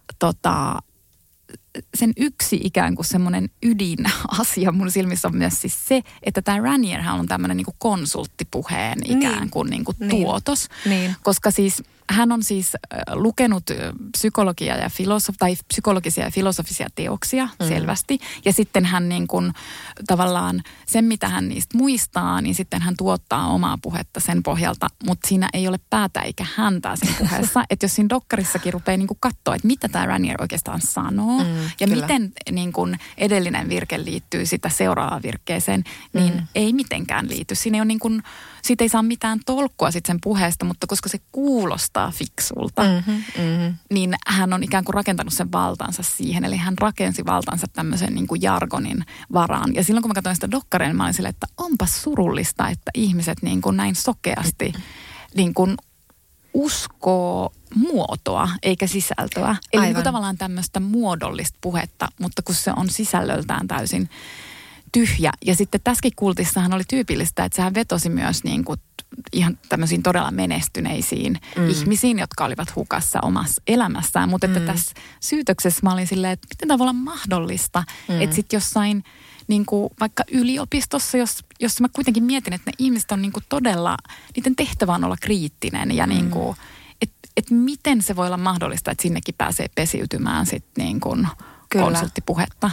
sen yksi ikään kuin semmoinen ydinasia mun silmissä on myös siis se, että tämä Ranierhän on tämmöinen niin kuin konsulttipuheen ikään kuin, tuotos. Niin. Koska siis hän on siis lukenut psykologisia ja filosofisia teoksia selvästi. Ja sitten hän niin kuin tavallaan sen, mitä hän niistä muistaa, niin sitten hän tuottaa omaa puhetta sen pohjalta. Mutta siinä ei ole päätä eikä häntää siinä puheessa. Että jos siinä dokkarissakin rupeaa niin kuin katsoa, että mitä tämä Raniere oikeastaan sanoo ja kyllä, miten niin kuin edellinen virke liittyy sitä seuraavaan virkkeeseen, niin ei mitenkään liity. Siinä ei ole niin kuin, siitä ei saa mitään tolkkua sitten sen puheesta, mutta koska se kuulostaa fiksulta, niin hän on ikään kuin rakentanut sen valtansa siihen. Eli hän rakensi valtansa tämmöisen niin kuin jargonin varaan. Ja silloin kun mä katsoin sitä dokkaria, niin mä olin silleen, että onpa surullista, että ihmiset niin kuin näin sokeasti niin kuin uskoo muotoa eikä sisältöä. Eli niin kuin tavallaan tämmöistä muodollista puhetta, mutta kun se on sisällöltään täysin tyhjä. Ja sitten tässäkin kultissahan oli tyypillistä, että sehän vetosi myös niin kuin ihan tämmöisiin todella menestyneisiin ihmisiin, jotka olivat hukassa omassa elämässään. Mutta että tässä syytöksessä mä olin silleen, että miten tämä voi olla mahdollista, että sitten jossain niin kuin vaikka yliopistossa, jos mä kuitenkin mietin, että ne ihmiset on niin kuin todella, niiden tehtävä on olla kriittinen ja niin kuin, että miten se voi olla mahdollista, että sinnekin pääsee pesiytymään sitten niin kuin konsulttipuhetta.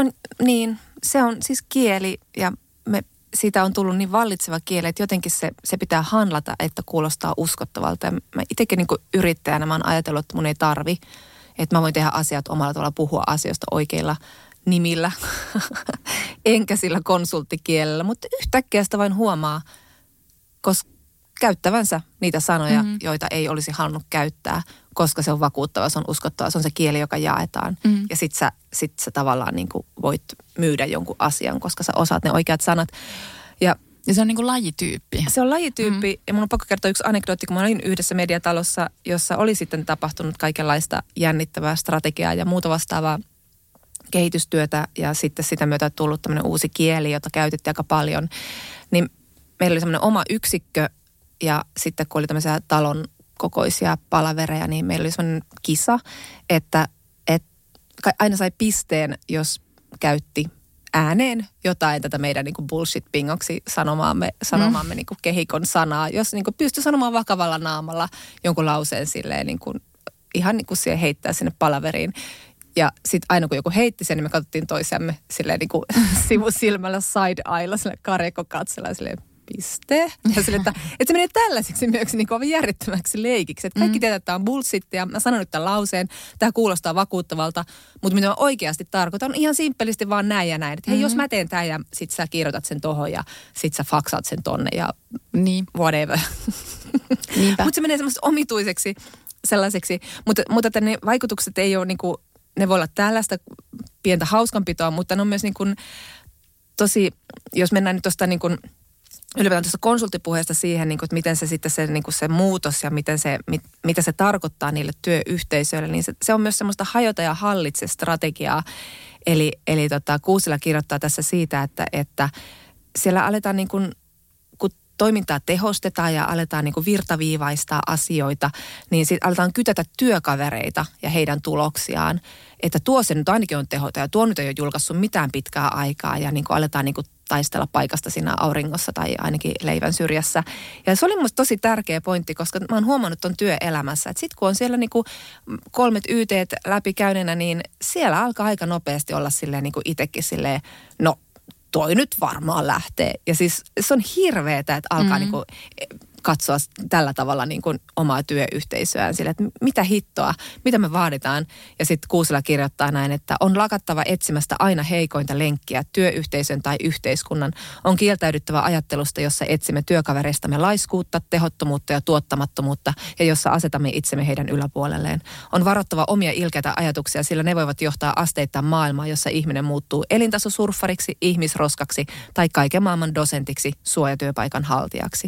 Se on siis kieli ja siitä on tullut niin vallitseva kieli, että jotenkin se pitää handlata, että kuulostaa uskottavalta. Ja mä itsekin niin kuin yrittäjänä mä oon ajatellut, että mun ei tarvi, että mä voin tehdä asiat omalla tavalla, puhua asioista oikeilla nimillä, enkä sillä konsulttikielellä. Mutta yhtäkkiä sitä vain huomaa, koska käyttävänsä niitä sanoja, joita ei olisi halunnut käyttää, koska se on vakuuttava, se on uskottava, se on se kieli, joka jaetaan. Ja sit sä tavallaan niin kuin voit myydä jonkun asian, koska sä osaat ne oikeat sanat. Ja se on niin kuin lajityyppi. Se on lajityyppi. Ja mun on pakko kertoa yksi anekdootti, kun mä olin yhdessä mediatalossa, jossa oli sitten tapahtunut kaikenlaista jännittävää strategiaa ja muuta vastaavaa kehitystyötä. Ja sitten sitä myötä tullut tämmöinen uusi kieli, jota käytettiin aika paljon. Niin meillä oli semmoinen oma yksikkö ja sitten kun oli tämmöisiä talon kokoisia palavereja, niin meillä oli semmoinen kisa, että aina sai pisteen, jos käytti ääneen jotain tätä meidän niin kuin bullshit-pingoksi sanomaamme niin kuin kehikon sanaa. Jos niin kuin pystyi sanomaan vakavalla naamalla jonkun lauseen silleen niin kuin, ihan niin kuin siihen heittää sinne palaveriin. Ja sitten aina kun joku heitti sen, niin me katsottiin toisiamme silleen niin kuin sivusilmällä side-eyella, silleen karjakko katsella silleen, piste. Ja sille, että se menee tällaiseksi myös niin kuin järjettömäksi leikiksi. Että kaikki tietää, että tämä on bullshittia. Mä sanon nyt tämän lauseen. Tämä kuulostaa vakuuttavalta, mutta mitä mä oikeasti tarkoitan, on ihan simppelisti vaan näin ja näin. Että hei, jos mä teen tämän ja sit sä kirjoitat sen tohon ja sit sä faksaat sen tonne ja whatever. Mutta se menee semmoista omituiseksi sellaiseksi. Mutta että ne vaikutukset ei ole niinku, ne voi olla tällaista pientä hauskanpitoa, mutta ne on myös niin kuin tosi, jos mennään nyt tuosta niin kuin ylipäätään tuosta konsulttipuheesta siihen, niin kuin, että miten se sitten se, niin kuin se muutos ja mitä se tarkoittaa niille työyhteisöille, niin se on myös semmoista hajota ja hallitse strategiaa. Eli Kuusila kirjoittaa tässä siitä, että siellä aletaan niin kuin, kun toimintaa tehostetaan ja aletaan niin kuin virtaviivaistaa asioita, niin sitten aletaan kytätä työkavereita ja heidän tuloksiaan. Että tuo se nyt ainakin on tehota ja tuo nyt ei ole julkaissut mitään pitkää aikaa ja niin kuin aletaan niin kuin taistella paikasta siinä auringossa tai ainakin leivän syrjässä. Ja se oli musta tosi tärkeä pointti, koska mä oon huomannut ton työelämässä, että sit kun on siellä niin kuin 3 YT:t läpikäyneenä, niin siellä alkaa aika nopeasti olla silleen niin kuin itsekin silleen, no toi nyt varmaan lähtee. Ja siis se on hirveetä, että alkaa niin kuin katsoa tällä tavalla niin kuin omaa työyhteisöään sille, että mitä hittoa, mitä me vaaditaan. Ja sitten Kuusila kirjoittaa näin, että on lakattava etsimästä aina heikointa lenkkiä työyhteisön tai yhteiskunnan. On kieltäydyttävä ajattelusta, jossa etsimme työkavereistamme laiskuutta, tehottomuutta ja tuottamattomuutta ja jossa asetamme itsemme heidän yläpuolelleen. On varoittava omia ilkeitä ajatuksia, sillä ne voivat johtaa asteittain maailmaa, jossa ihminen muuttuu elintasosurffariksi, ihmisroskaksi tai kaiken maailman dosentiksi, suojatyöpaikan haltijaksi.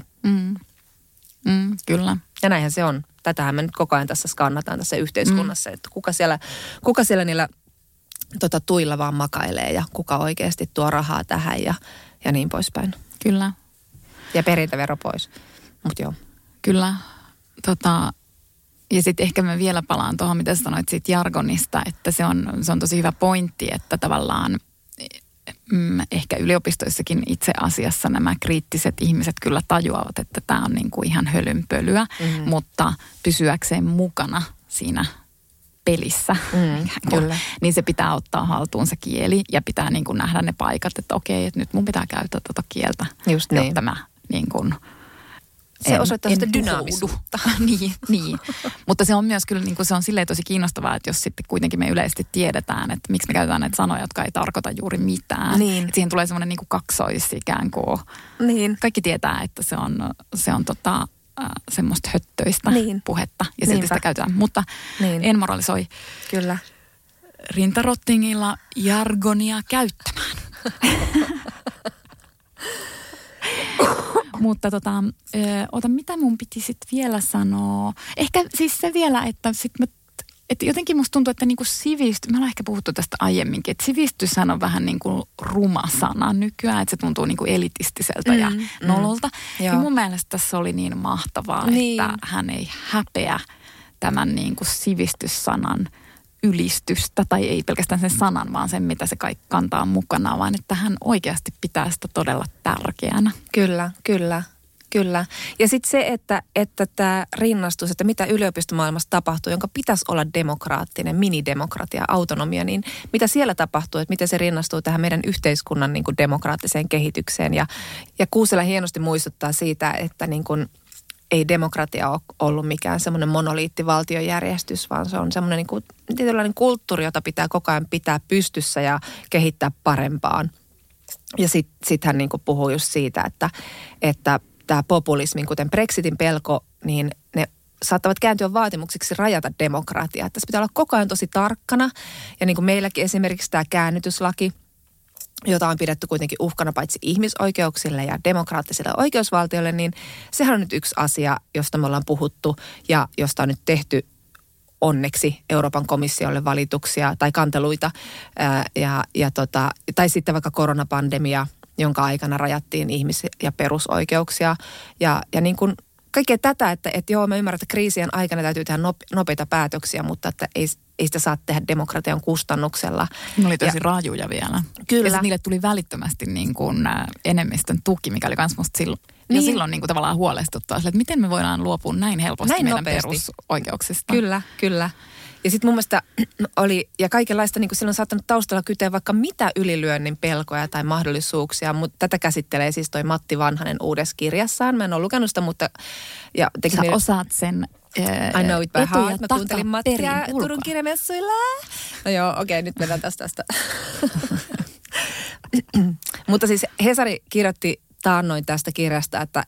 Kyllä. Ja näinhän se on. Tätähän me nyt koko ajan tässä skannataan tässä yhteiskunnassa, että kuka siellä niillä tuilla vaan makailee ja kuka oikeasti tuo rahaa tähän ja niin poispäin. Kyllä. Ja perintävero pois. Mut joo. Kyllä. Ja sitten ehkä mä vielä palaan tuohon, mitä sanoit siitä jargonista, että se on tosi hyvä pointti, että tavallaan ehkä yliopistoissakin itse asiassa nämä kriittiset ihmiset kyllä tajuavat, että tämä on niin kuin ihan hölynpölyä, mutta pysyäkseen mukana siinä pelissä, kyllä. niin se pitää ottaa haltuun se kieli ja pitää niin kuin nähdä ne paikat, että okei, että nyt mun pitää käyttää tuota kieltä, just niin. jotta mä niin kuin se osoittaa sitä dynaamisuutta. niin. Mutta se on myös kyllä, niin kuin se on silleen tosi kiinnostavaa, että jos sitten kuitenkin me yleisesti tiedetään, että miksi me käytetään näitä sanoja, jotka ei tarkoita juuri mitään. Niin. Että siihen tulee semmoinen niin kuin kaksois ikään kuin. Niin. Kaikki tietää, että se on semmoista höttöistä puhetta ja silti sitä käytetään. Mutta en moralisoi. Kyllä. Rintarottingilla jargonia käyttämään. Mutta mitä mun piti sitten vielä sanoa? Ehkä siis se vielä, että jotenkin musta tuntuu, että niinku me ollaan ehkä puhuttu tästä aiemminkin, että sivistyshän on vähän niin kuin ruma sana nykyään, että se tuntuu niinku elitistiseltä ja nololta. Ja mun mielestä tässä oli niin mahtavaa, että hän ei häpeä tämän niinku sivistyssanan ylistystä, tai ei pelkästään sen sanan, vaan sen, mitä se kaikki kantaa mukana, vaan että hän oikeasti pitää sitä todella tärkeänä. Kyllä. Ja sitten se, että tämä rinnastus, että mitä yliopistomaailmassa tapahtuu, jonka pitäisi olla demokraattinen, minidemokratia, autonomia, niin mitä siellä tapahtuu, että miten se rinnastuu tähän meidän yhteiskunnan niin kuin demokraattiseen kehitykseen. Ja Kuusela hienosti muistuttaa siitä, että niin kuin ei demokratia ole ollut mikään semmoinen monoliittivaltiojärjestys, vaan se on semmoinen niin kuin tietynlainen kulttuuri, jota pitää koko ajan pitää pystyssä ja kehittää parempaan. Ja sitten hän niin kuin puhuu just siitä, että tämä populismi, kuten Brexitin pelko, niin ne saattavat kääntyä vaatimuksiksi rajata demokratiaa. Tässä pitää olla koko ajan tosi tarkkana. Ja niin kuin meilläkin esimerkiksi tämä käännytyslaki, jota on pidetty kuitenkin uhkana paitsi ihmisoikeuksille ja demokraattisille oikeusvaltiolle, niin sehän on nyt yksi asia, josta me ollaan puhuttu ja josta on nyt tehty onneksi Euroopan komissiolle valituksia tai kanteluita tai sitten vaikka koronapandemia, jonka aikana rajattiin ihmis- ja perusoikeuksia ja niin kuin kaikkea tätä, että joo, mä ymmärrän, että kriisien aikana täytyy tehdä nopeita päätöksiä, mutta että ei sitä saa tehdä demokratian kustannuksella. Ne oli tosi rajuja vielä. Kyllä. Ja niille tuli välittömästi niin kuin enemmistön tuki, mikä oli myös musta silloin. Niin. Ja silloin niin kuin tavallaan huolestuttaa, että miten me voidaan luopua näin helposti meidän perusoikeuksista. Kyllä. Ja sitten mun mielestä oli, ja kaikenlaista, niin kuin silloin on saattanut taustalla kyteä vaikka mitä ylilyönnin pelkoja tai mahdollisuuksia, mutta tätä käsittelee siis toi Matti Vanhanen uudessa kirjassaan. Mä en ole lukenut sitä, mutta... Ja sä osaat sen I know it by heart. Mä kuuntelin Mattia Turun kirjamessuilla. No joo, okei, nyt mennään tästä. Mutta siis Hesari kirjoitti taannoin tästä kirjasta, että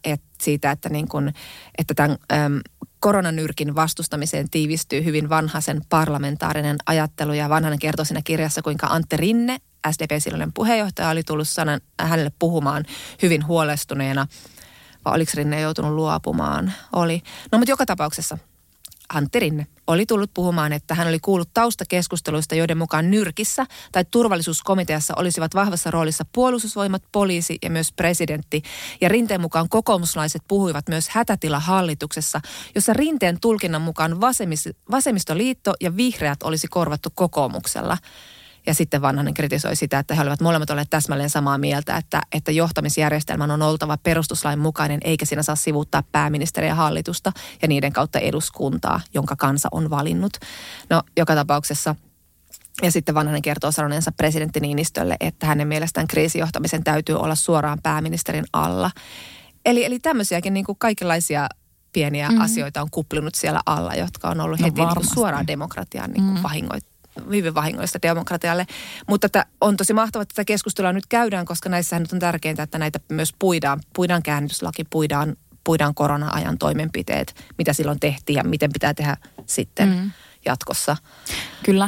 tämän koronanyrkin vastustamiseen tiivistyy hyvin Vanhasen parlamentaarinen ajattelu. Ja Vanhanen kertoi siinä kirjassa, kuinka Antti Rinne, SDP-silloinen puheenjohtaja, oli tullut hänelle puhumaan hyvin huolestuneena. Vai oliko Rinne joutunut luopumaan? Oli. No mutta joka tapauksessa Antti Rinne oli tullut puhumaan, että hän oli kuullut taustakeskusteluista, joiden mukaan nyrkissä tai turvallisuuskomiteassa olisivat vahvassa roolissa puolustusvoimat, poliisi ja myös presidentti. Ja Rinteen mukaan kokoomuslaiset puhuivat myös hätätilahallituksessa, jossa Rinteen tulkinnan mukaan vasemmistoliitto ja vihreät olisi korvattu kokoomuksella. Ja sitten Vanhanen kritisoi sitä, että he olivat molemmat olleet täsmälleen samaa mieltä, että johtamisjärjestelmän on oltava perustuslain mukainen, eikä siinä saa sivuuttaa pääministeriä ja hallitusta ja niiden kautta eduskuntaa, jonka kansa on valinnut. No, joka tapauksessa. Ja sitten Vanhanen kertoo sanoneensa presidentti Niinistölle, että hänen mielestään kriisijohtamisen täytyy olla suoraan pääministerin alla. Eli tämmöisiäkin niin kuin kaikenlaisia pieniä asioita on kuplinut siellä alla, jotka on ollut heti niin kuin suoraan demokratian niin kuin hyvin vahingollista demokratialle. Mutta on tosi mahtavaa, että tätä keskustelua nyt käydään, koska näissähän nyt on tärkeintä, että näitä myös puidaan käännytyslaki, puidaan korona-ajan toimenpiteet, mitä silloin tehtiin ja miten pitää tehdä sitten jatkossa. Kyllä.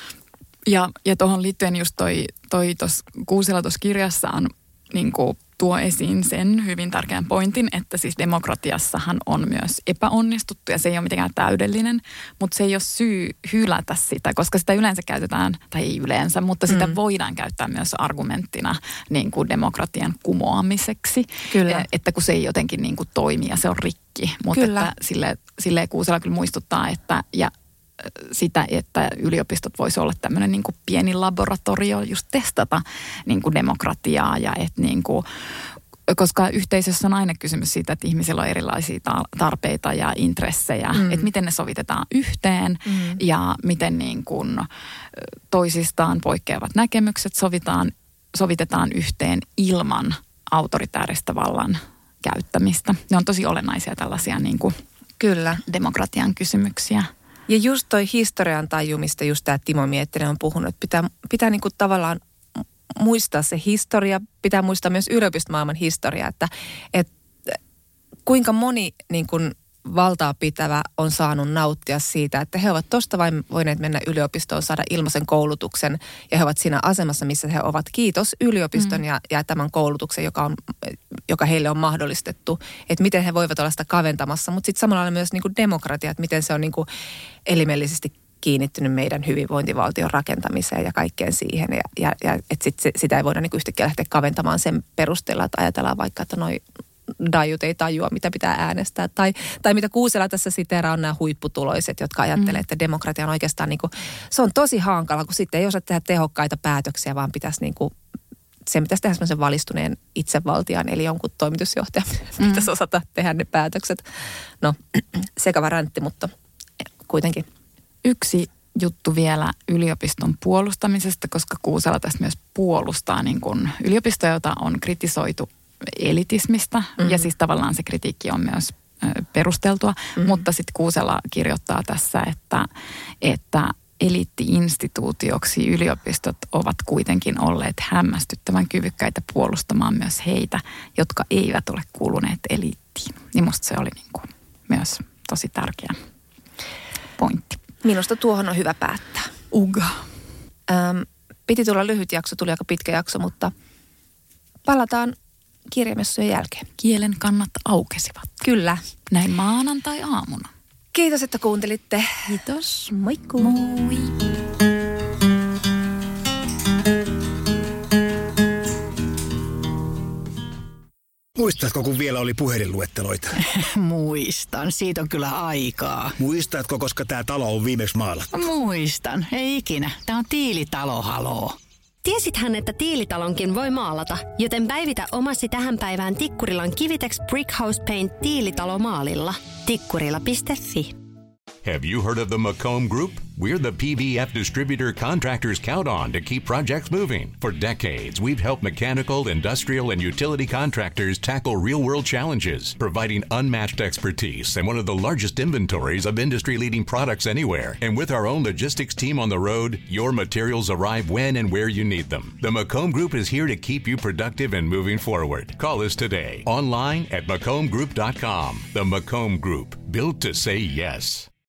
Ja tuohon liittyen just toi Kuusela tuossa kirjassaan niin kuin tuo esiin sen hyvin tärkeän pointin, että siis demokratiassahan on myös epäonnistuttu ja se ei ole mitenkään täydellinen, mutta se ei ole syy hylätä sitä, koska sitä yleensä käytetään, tai ei yleensä, mutta sitä voidaan käyttää myös argumenttina niin kuin demokratian kumoamiseksi. Kyllä. Että kun se ei jotenkin niin kuin toimi ja se on rikki, mutta että silleen Kuusela kyllä muistuttaa, että sitä, että yliopistot voisi olla tämmöinen niin kuin pieni laboratorio just testata niin kuin demokratiaa ja että niin kuin, koska yhteisössä on aina kysymys siitä, että ihmisillä on erilaisia tarpeita ja intressejä, että miten ne sovitetaan yhteen ja miten niin kuin toisistaan poikkeavat näkemykset sovitetaan yhteen ilman autoritääristä vallan käyttämistä. Ne on tosi olennaisia tällaisia niin kuin demokratian kysymyksiä. Ja just toi historian tajumista, just tämä Timo Miettinen on puhunut, että pitää niin kuin tavallaan muistaa se historia, pitää muistaa myös yliopistomaailman historia, että kuinka moni niin kuin valtaa pitävä on saanut nauttia siitä, että he ovat tosta vain voineet mennä yliopistoon, saada ilmaisen koulutuksen ja he ovat siinä asemassa, missä he ovat. Kiitos yliopiston ja tämän koulutuksen, joka heille on mahdollistettu, että miten he voivat olla sitä kaventamassa, mutta sitten samalla myös niin kuin demokratia, että miten se on niin kuin elimellisesti kiinnittynyt meidän hyvinvointivaltion rakentamiseen ja kaikkeen siihen ja että sitä ei voida niin kuin yhtäkkiä lähteä kaventamaan sen perusteella, että ajatellaan vaikka, että dajut ei tajua, mitä pitää äänestää. Tai mitä Kuusela tässä siteraa on nämä huipputuloiset, jotka ajattelee, että demokratia on oikeastaan niin kuin, se on tosi hankala, kun sitten ei osaa tehdä tehokkaita päätöksiä, vaan pitäisi niin kuin, se pitäisi tehdä semmoisen valistuneen itsevaltiaan, eli jonkun toimitusjohtajan pitäisi osata tehdä ne päätökset. No, sekava räntti, mutta kuitenkin. Yksi juttu vielä yliopiston puolustamisesta, koska Kuusela tästä myös puolustaa niin kuin yliopistoja, jota on kritisoitu elitismistä ja siis tavallaan se kritiikki on myös perusteltua, mutta sitten Kuusela kirjoittaa tässä, että eliitti-instituutioksi yliopistot ovat kuitenkin olleet hämmästyttävän kyvykkäitä puolustamaan myös heitä, jotka eivät ole kuuluneet eliittiin. Niin musta se oli niin kuin myös tosi tärkeä pointti. Minusta tuohon on hyvä päättää. Uga. Piti tulla lyhyt jakso, tuli aika pitkä jakso, mutta palataan kirjamessujen jälkeen. Kielen kannat aukesivat. Kyllä. Näin maanantai-aamuna. Kiitos, että kuuntelitte. Kiitos. Moikku. Moi. Muistatko, kun vielä oli puhelinluetteloita? Muistan. Siitä on kyllä aikaa. Muistatko, koska tämä talo on viimeksi maalattu? Muistan. Ei ikinä. Tämä on Tiilitalo, haloo. Tiesithän, että Tiilitalonkin voi maalata, joten päivitä omasi tähän päivään Tikkurilan Kivitex Brick House Paint Tiilitalo maalilla. Tikkurila.fi Have you heard of the Macomb Group? We're the PVF distributor contractors count on to keep projects moving. For decades, we've helped mechanical, industrial, and utility contractors tackle real-world challenges, providing unmatched expertise and one of the largest inventories of industry-leading products anywhere. And with our own logistics team on the road, your materials arrive when and where you need them. The Macomb Group is here to keep you productive and moving forward. Call us today, online at MacombGroup.com. The Macomb Group, built to say yes.